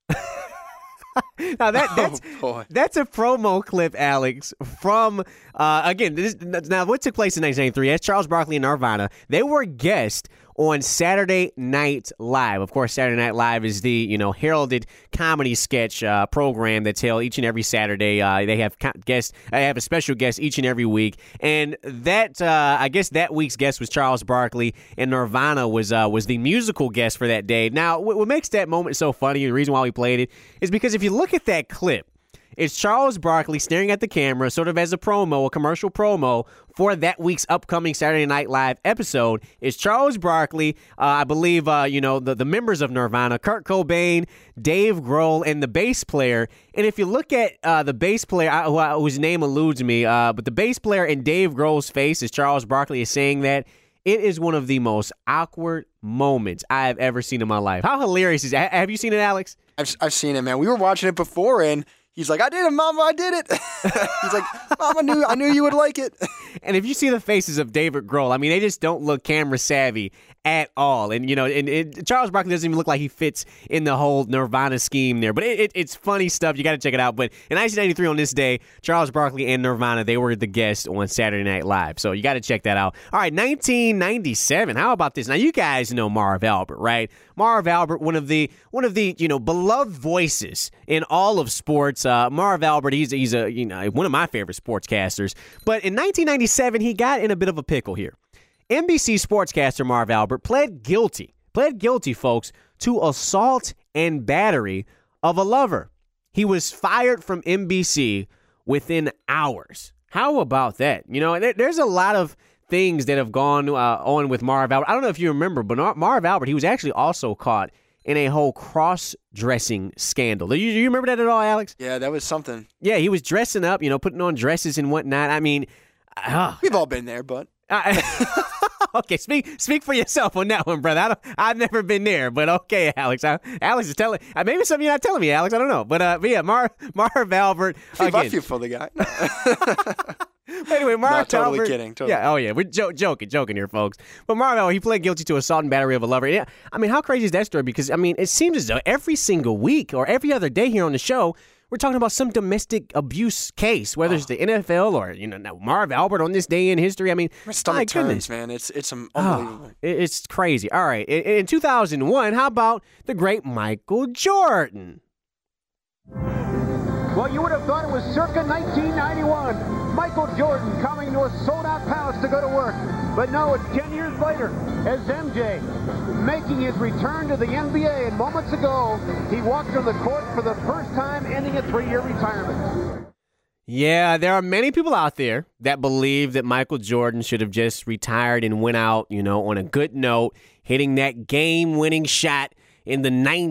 Now that's a promo clip, Alex, from, again, now what took place in 1993, that's Charles Barkley and Nirvana. They were guests on Saturday Night Live. Of course, Saturday Night Live is the, heralded comedy sketch program that's held each and every Saturday. They have a special guest each and every week. And that, I guess that week's guest was Charles Barkley, and Nirvana was the musical guest for that day. Now, what makes that moment so funny, the reason why we played it, is because if you look at that clip, it's Charles Barkley staring at the camera, sort of as a commercial promo for that week's upcoming Saturday Night Live episode. It's Charles Barkley, I believe, the members of Nirvana, Kurt Cobain, Dave Grohl, and the bass player. And if you look at the bass player, whose name eludes me, but the bass player in Dave Grohl's face as Charles Barkley is saying that, it is one of the most awkward moments I have ever seen in my life. How hilarious is that? Have you seen it, Alex? I've seen it, man. We were watching it before, and he's like, I did it, Mama, I did it. He's like, Mom, I knew you would like it. And if you see the faces of David Grohl, I mean, they just don't look camera savvy at all. And, Charles Barkley doesn't even look like he fits in the whole Nirvana scheme there. But it's funny stuff. You got to check it out. But in 1993 on this day, Charles Barkley and Nirvana, they were the guests on Saturday Night Live. So you got to check that out. All right, 1997. How about this? Now, you guys know Marv Albert, right? Marv Albert, one of the beloved voices in all of sports. Marv Albert, he's one of my favorite sportscasters. But in 1997, he got in a bit of a pickle here. NBC sportscaster Marv Albert pled guilty, folks, to assault and battery of a lover. He was fired from NBC within hours. How about that? There's a lot of things that have gone on with Marv Albert. I don't know if you remember, but Marv Albert, he was actually also caught in a whole cross-dressing scandal. Do you remember that at all, Alex? Yeah, that was something. Yeah, he was dressing up, putting on dresses and whatnot. I mean, we've all been there, but okay, speak for yourself on that one, brother. I've never been there, but okay, Alex. Alex is telling. Maybe something you're not telling me, Alex. I don't know, but yeah, Marv Albert. Again. I feel for the guy. Anyway, Marv totally Albert. Kidding. Totally. Yeah, oh yeah, we're joking here, folks. But Marv Albert, he pled guilty to assault and battery of a lover. Yeah, I mean, how crazy is that story? Because it seems as though every single week or every other day here on the show, we're talking about some domestic abuse case, whether it's the NFL or now Marv Albert on this day in history. I mean, my stomach turns, man. It's unbelievable. It's crazy. All right, in 2001, how about the great Michael Jordan? Well, you would have thought it was circa 1991. Michael Jordan coming to a sold-out Palace to go to work. But no, it's 10 years later as MJ making his return to the NBA. And moments ago, he walked on the court for the first time, ending a 3-year retirement. Yeah, there are many people out there that believe that Michael Jordan should have just retired and went out, on a good note, hitting that game-winning shot in the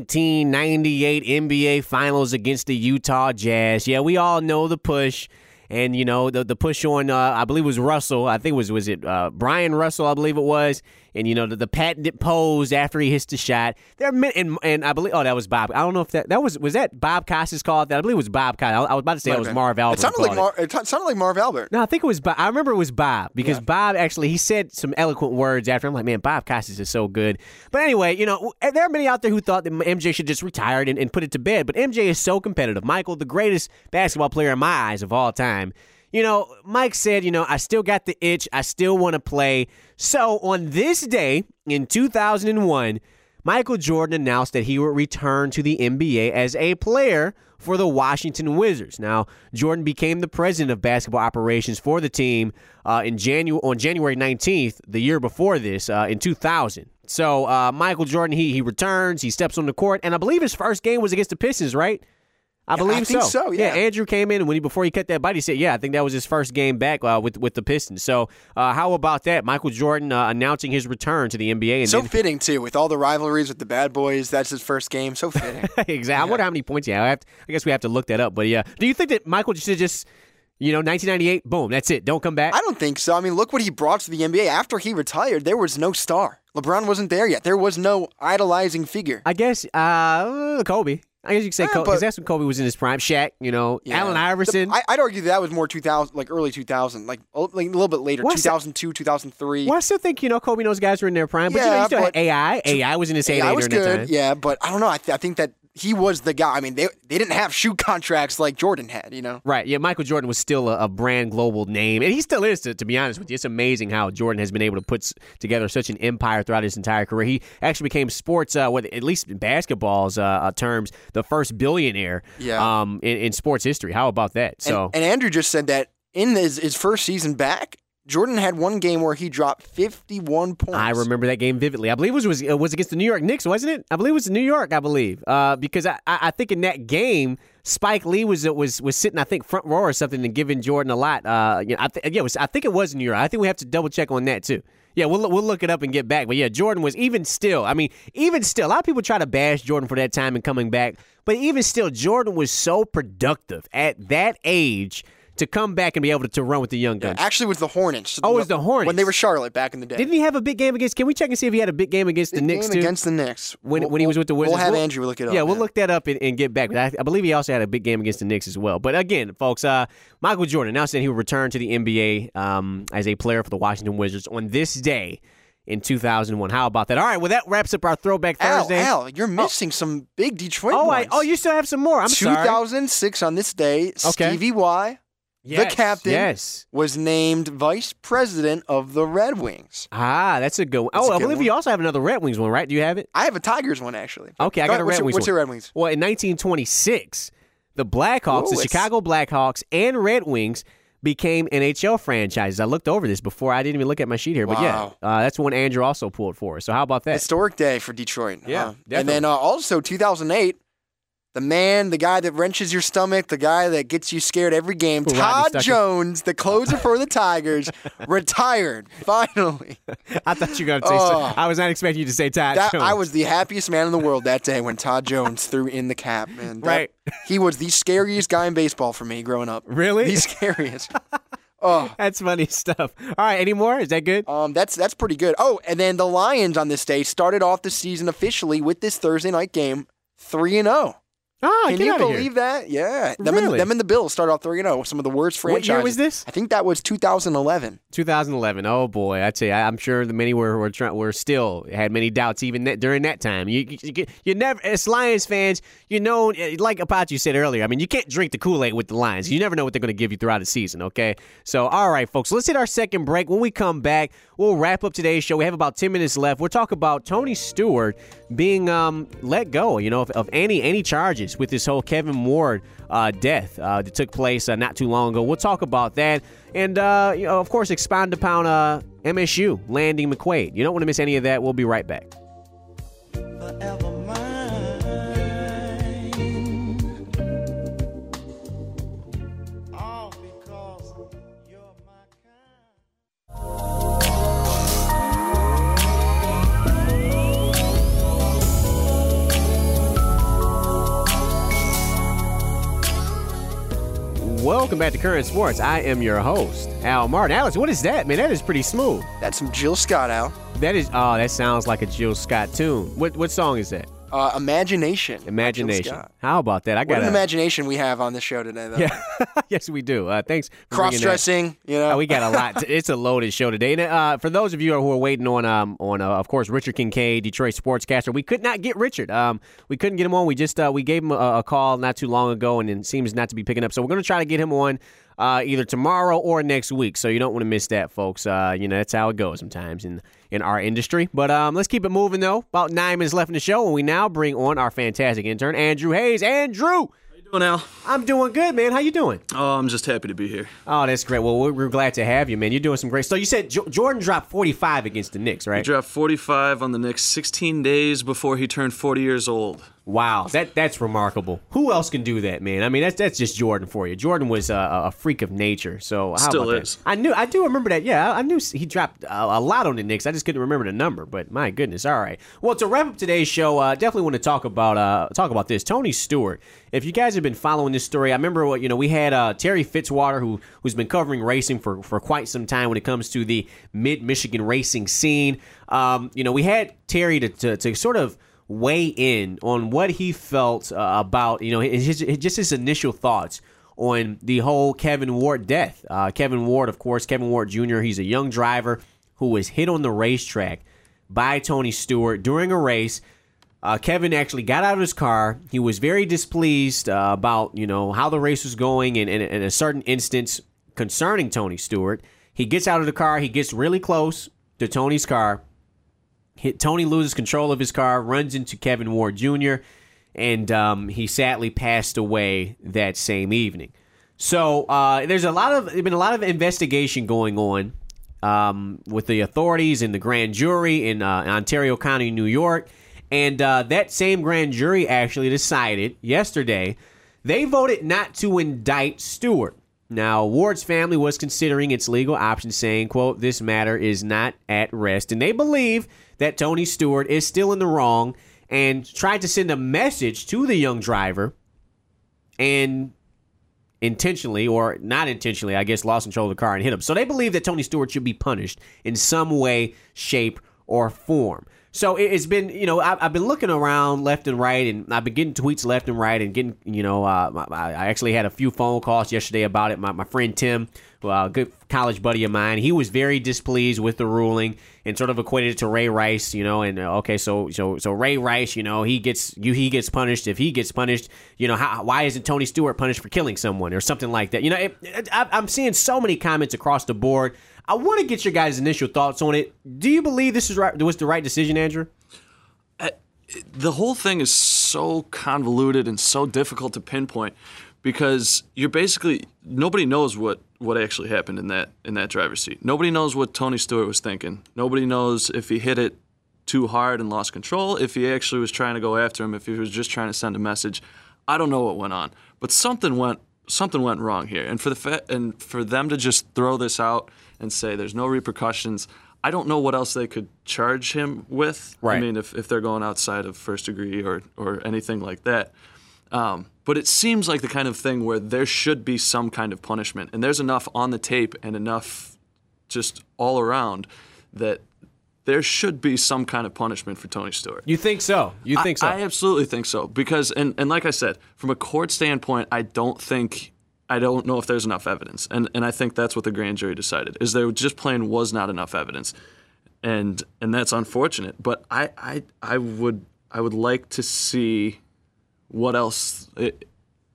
1998 NBA Finals against the Utah Jazz. Yeah, we all know the push. And, the push on, I believe it was Russell. I think was it Brian Russell, I believe it was. And, the patented pose after he hits the shot. There are many, and I believe, that was Bob. I don't know if that was that Bob Costas called that? I believe it was Bob Costas. I was about to say it was Marv Albert. It sounded like Marv Albert. No, I think it was Bob. I remember it was Bob because Bob actually, he said some eloquent words after. I'm like, man, Bob Costas is so good. But anyway, there are many out there who thought that MJ should just retire and put it to bed. But MJ is so competitive. Michael, the greatest basketball player in my eyes of all time. Mike said, I still got the itch. I still want to play. So on this day in 2001, Michael Jordan announced that he would return to the NBA as a player for the Washington Wizards. Now, Jordan became the president of basketball operations for the team on January 19th, the year before this, in 2000. So Michael Jordan, he returns, he steps on the court, and I believe his first game was against the Pistons, right? I believe so. I think so, yeah. Andrew came in, and before he cut that bite, he said, I think that was his first game back with the Pistons. So how about that? Michael Jordan announcing his return to the NBA. And fitting, too, with all the rivalries with the bad boys. That's his first game. So fitting. Exactly. Yeah. I wonder how many points he had. I guess we have to look that up. But, yeah. Do you think that Michael should just, 1998, boom, that's it. Don't come back? I don't think so. I mean, look what he brought to the NBA. After he retired, there was no star. LeBron wasn't there yet. There was no idolizing figure. I guess Kobe. I guess you could say Kobe, because that's when Kobe was in his prime. Shaq, Allen Iverson. I'd argue that was more 2000, like early 2000, like a little bit later, 2002, 2003. Well, I still think, Kobe and those guys were in their prime. But, you still had AI. AI was in his heyday during that time. Yeah, but I don't know. I think that he was the guy. I mean, they didn't have shoe contracts like Jordan had, Right. Yeah, Michael Jordan was still a brand global name. And he still is, to be honest with you. It's amazing how Jordan has been able to put together such an empire throughout his entire career. He actually became sports, at least in basketball's terms, the first billionaire in sports history. How about that? So and Andrew just said that in his first season back, Jordan had one game where he dropped 51 points. I remember that game vividly. I believe it was against the New York Knicks, wasn't it? I believe it was New York, because I think in that game, Spike Lee was sitting, I think, front row or something and giving Jordan a lot. I think it was New York. I think we have to double check on that, too. Yeah, we'll look it up and get back. But, yeah, Jordan was even still, a lot of people try to bash Jordan for that time and coming back. But even still, Jordan was so productive at that age to come back and be able to run with the young guns. Yeah, actually, with the Hornets. Oh, it was the Hornets. When they were Charlotte back in the day. Didn't he have a big game against? Can we check and see if he had a big game against the Knicks, too? Against the Knicks. When he was with the Wizards? We'll have Andrew look it up. Yeah, we'll look that up and get back. But I believe he also had a big game against the Knicks as well. But again, folks, Michael Jordan announced that he would return to the NBA as a player for the Washington Wizards on this day in 2001. How about that? All right, well, that wraps up our Throwback Thursday. Al, you're missing some big Detroit ones. You still have some more. I'm sorry. 2006 on this day, Stevie Y, the captain, was named vice president of the Red Wings. Ah, that's a good one. I believe you also have another Red Wings one, right? Do you have it? I have a Tigers one, actually. Okay, I got a Red Wings one. What's your Red Wings? Well, in 1926, the Blackhawks, the Chicago Blackhawks, and Red Wings became NHL franchises. I looked over this before. I didn't even look at my sheet here. But yeah, that's one Andrew also pulled for us. So how about that? Historic day for Detroit. Yeah, definitely. And then also 2008, the guy that wrenches your stomach, the guy that gets you scared every game, Todd Jones, the closer for the Tigers, retired, finally. I thought you were going to say I was not expecting you to say Todd Jones. I was the happiest man in the world that day when Todd Jones threw in the cap. Man. Right. He was the scariest guy in baseball for me growing up. Really? The scariest. That's funny stuff. All right, any more? Is that good? That's pretty good. Oh, and then the Lions on this day started off the season officially with this Thursday night game 3-0. Oh, can you believe that? Yeah. Really? Them and the Bills started off 3-0, some of the worst franchises. What year was this? I think that was 2011. 2011. Oh, boy. I tell you, I'm sure the many were still had many doubts even during that time. You never, as Lions fans, like Apache said earlier, you can't drink the Kool-Aid with the Lions. You never know what they're going to give you throughout the season, okay? So, all right, folks, let's hit our second break. When we come back, we'll wrap up today's show. We have about 10 minutes left. We'll talk about Tony Stewart being let go, of any charges is with this whole Kevin Ward death that took place not too long ago. We'll talk about that. And, of course, expound upon MSU landing McQuaid. You don't want to miss any of that. We'll be right back. Forever mine. All because you're my Welcome back to Current Sports. I am your host, Al Martin. Alex, what is that, man? That is pretty smooth. That's some Jill Scott, Al. That sounds like a Jill Scott tune. What song is that? Imagination. Imagination. How about that? What an imagination we have on this show today, though. Yeah. Yes, we do. Thanks for cross-dressing, we got a lot. It's a loaded show today. And for those of you who are waiting on of course, Richard Kincaid, Detroit sportscaster, we could not get Richard. We couldn't get him on. We just we gave him a call not too long ago, and it seems not to be picking up. So we're going to try to get him on either tomorrow or next week. So you don't want to miss that, folks. That's how it goes sometimes in our industry. But let's keep it moving, though. About 9 minutes left in the show, and we now bring on our fantastic intern, Andrew Hayes. Andrew! Doing, Al? I'm doing good, man. How you doing? Oh, I'm just happy to be here. Oh, that's great. Well, we're glad to have you, man. You're doing some great stuff. So you said Jordan dropped 45 against the Knicks, right? He dropped 45 on the Knicks 16 days before he turned 40 years old. Wow, that's remarkable. Who else can do that, man? I mean, that's just Jordan for you. Jordan was a freak of nature. So how still about is. That? I do remember that. Yeah, I knew he dropped a lot on the Knicks. I just couldn't remember the number. But my goodness, all right. Well, to wrap up today's show, definitely want to talk about this. Tony Stewart. If you guys have been following this story, I remember we had Terry Fitzwater, who's been covering racing for quite some time when it comes to the Mid-Michigan racing scene. We had Terry to sort of weigh in on what he felt about, his initial thoughts on the whole Kevin Ward death. Kevin Ward, of course, Kevin Ward Jr., he's a young driver who was hit on the racetrack by Tony Stewart during a race. Kevin actually got out of his car. He was very displeased about, how the race was going and in a certain instance concerning Tony Stewart. He gets out of the car. He gets really close to Tony's car. Tony loses control of his car, runs into Kevin Ward Jr., and he sadly passed away that same evening. So there's been a lot of investigation going on with the authorities and the grand jury in Ontario County, New York, and that same grand jury actually decided yesterday they voted not to indict Stewart. Now, Ward's family was considering its legal options, saying, quote, "This matter is not at rest," and they believe that Tony Stewart is still in the wrong and tried to send a message to the young driver and intentionally or not intentionally, I guess, lost control of the car and hit him. So they believe that Tony Stewart should be punished in some way, shape, or form. So it's been, I've been looking around left and right, and I've been getting tweets left and right, and getting, I actually had a few phone calls yesterday about it. My friend Tim, a good college buddy of mine, he was very displeased with the ruling and sort of equated it to Ray Rice, and okay, so Ray Rice, he gets punished. If he gets punished, why isn't Tony Stewart punished for killing someone or something like that? I'm seeing so many comments across the board. I want to get your guys' initial thoughts on it. Do you believe this was the right decision, Andrew? The whole thing is so convoluted and so difficult to pinpoint because nobody knows what actually happened in that driver's seat. Nobody knows what Tony Stewart was thinking. Nobody knows if he hit it too hard and lost control, if he actually was trying to go after him, if he was just trying to send a message. I don't know what went on, but something went wrong here. And for them to just throw this out and say there's no repercussions, I don't know what else they could charge him with. Right. I mean, if they're going outside of first degree or anything like that. But it seems like the kind of thing where there should be some kind of punishment. And there's enough on the tape and enough just all around that there should be some kind of punishment for Tony Stewart. You think so? I absolutely think so. Because, and like I said, from a court standpoint, I don't know if there's enough evidence. And I think that's what the grand jury decided, is there just plain was not enough evidence. And that's unfortunate. But I would like to see what else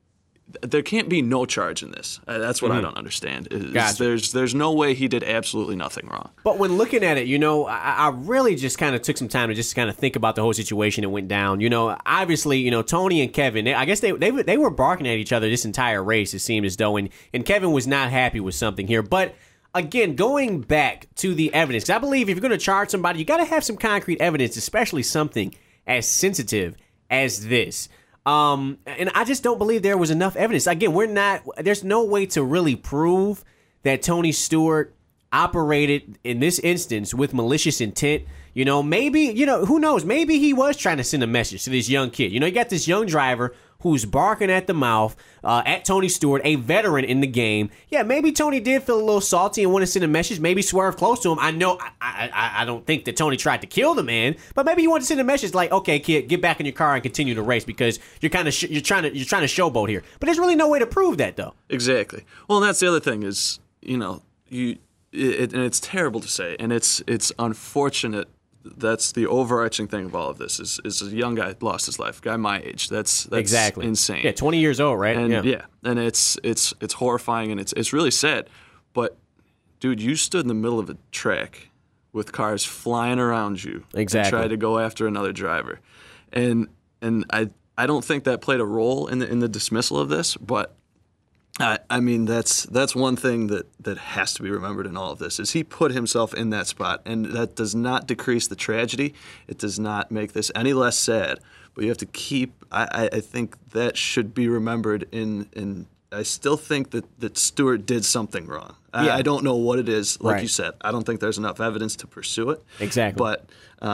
there can't be no charge in this. That's what I don't understand. Gotcha. There's no way he did absolutely nothing wrong. But when looking at it, I really just kind of took some time to just kind of think about the whole situation that went down. Obviously, Tony and Kevin, I guess they were barking at each other this entire race, it seemed as though, and Kevin was not happy with something here. But again, going back to the evidence, 'cause I believe if you're going to charge somebody, you got to have some concrete evidence, especially something as sensitive as this. And I just don't believe there was enough evidence. Again, there's no way to really prove that Tony Stewart operated in this instance with malicious intent. Maybe, who knows? Maybe he was trying to send a message to this young kid. You got this young driver who's barking at the mouth at Tony Stewart, a veteran in the game. Yeah, maybe Tony did feel a little salty and want to send a message, maybe swerve close to him. I know, I don't think that Tony tried to kill the man, but maybe he wanted to send a message like, okay, kid, get back in your car and continue to race because you're trying to showboat here. But there's really no way to prove that, though. Exactly. Well, and that's the other thing is, and it's terrible to say, and it's unfortunate. That's the overarching thing of all of this is a young guy lost his life, guy my age. That's exactly insane. Yeah, 20 years old, right? And and it's horrifying and it's really sad. But dude, you stood in the middle of a track with cars flying around you. Exactly. And tried to go after another driver, and I don't think that played a role in the dismissal of this, but. I mean, that's one thing that has to be remembered in all of this is he put himself in that spot, and that does not decrease the tragedy. It does not make this any less sad, but you have to keep. I think that should be remembered. I still think that Stewart did something wrong. Yeah. I don't know what it is. Like right. you said, I don't think there's enough evidence to pursue it. Exactly. But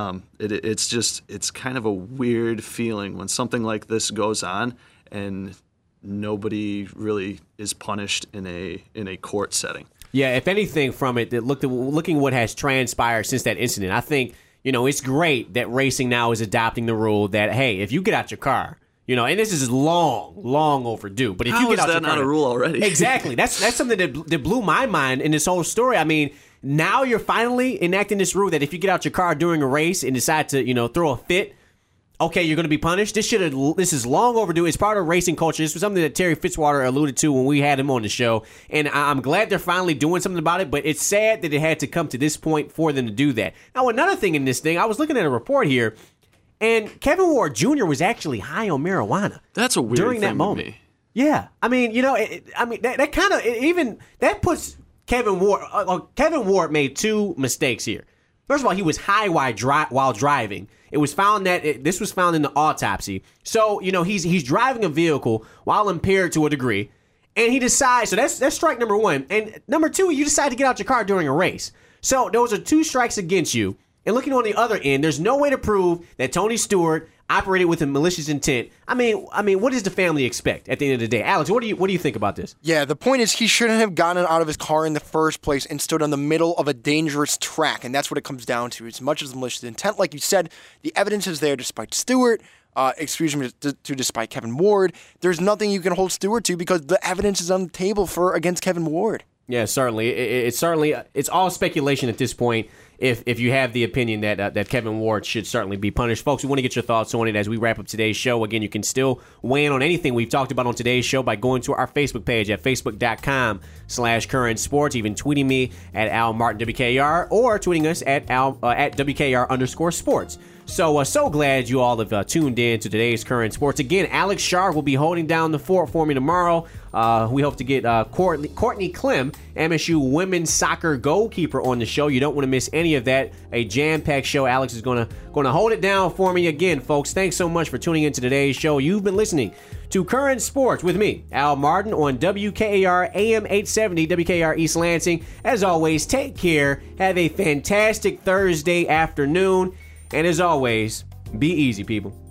it's kind of a weird feeling when something like this goes on and nobody really is punished in a court setting. Yeah, if anything from it, looking what has transpired since that incident, I think, it's great that racing now is adopting the rule that, hey, if you get out your car, and this is long overdue, but if you get out your car. How is that not a rule already? Exactly. That's something that blew my mind in this whole story. I mean, now you're finally enacting this rule that if you get out your car during a race and decide to, throw a fit, okay, you're going to be punished. This is long overdue. It's part of racing culture. This was something that Terry Fitzwater alluded to when we had him on the show, and I'm glad they're finally doing something about it, but it's sad that it had to come to this point for them to do that. Now, another thing in this thing, I was looking at a report here, and Kevin Ward Jr. was actually high on marijuana. That's a weird during thing that moment. To me. Yeah. I mean, that kind of, that puts Kevin Ward, Kevin Ward made two mistakes here. First of all, he was high while driving. It was found that this was found in the autopsy. So, he's driving a vehicle while impaired to a degree, and he decides, so that's strike number one. And number two, you decide to get out your car during a race. So those are two strikes against you. And looking on the other end, there's no way to prove that Tony Stewart operated with a malicious intent. I mean, what does the family expect at the end of the day? Alex, what do you think about this? Yeah, the point is he shouldn't have gotten out of his car in the first place and stood on the middle of a dangerous track, and that's what it comes down to. As much as malicious intent, like you said, the evidence is there despite Stewart. Despite Kevin Ward. There's nothing you can hold Stewart to because the evidence is on the table against Kevin Ward. Yeah, certainly. It's all speculation at this point. If you have the opinion that Kevin Ward should certainly be punished. Folks, we want to get your thoughts on it as we wrap up today's show. Again, you can still weigh in on anything we've talked about on today's show by going to our Facebook page at facebook.com/current sports, even tweeting me at Al Martin WKR or tweeting us at WKR_sports. So glad you all have tuned in to today's Current Sports. Again, Alex Sharp will be holding down the fort for me tomorrow. We hope to get Courtney Clem, MSU women's soccer goalkeeper, on the show. You don't want to miss any of that. A jam-packed show. Alex is going to hold it down for me again, folks. Thanks so much for tuning in to today's show. You've been listening to Current Sports with me, Al Martin, on WKAR AM 870, WKAR East Lansing. As always, take care. Have a fantastic Thursday afternoon. And as always, be easy, people.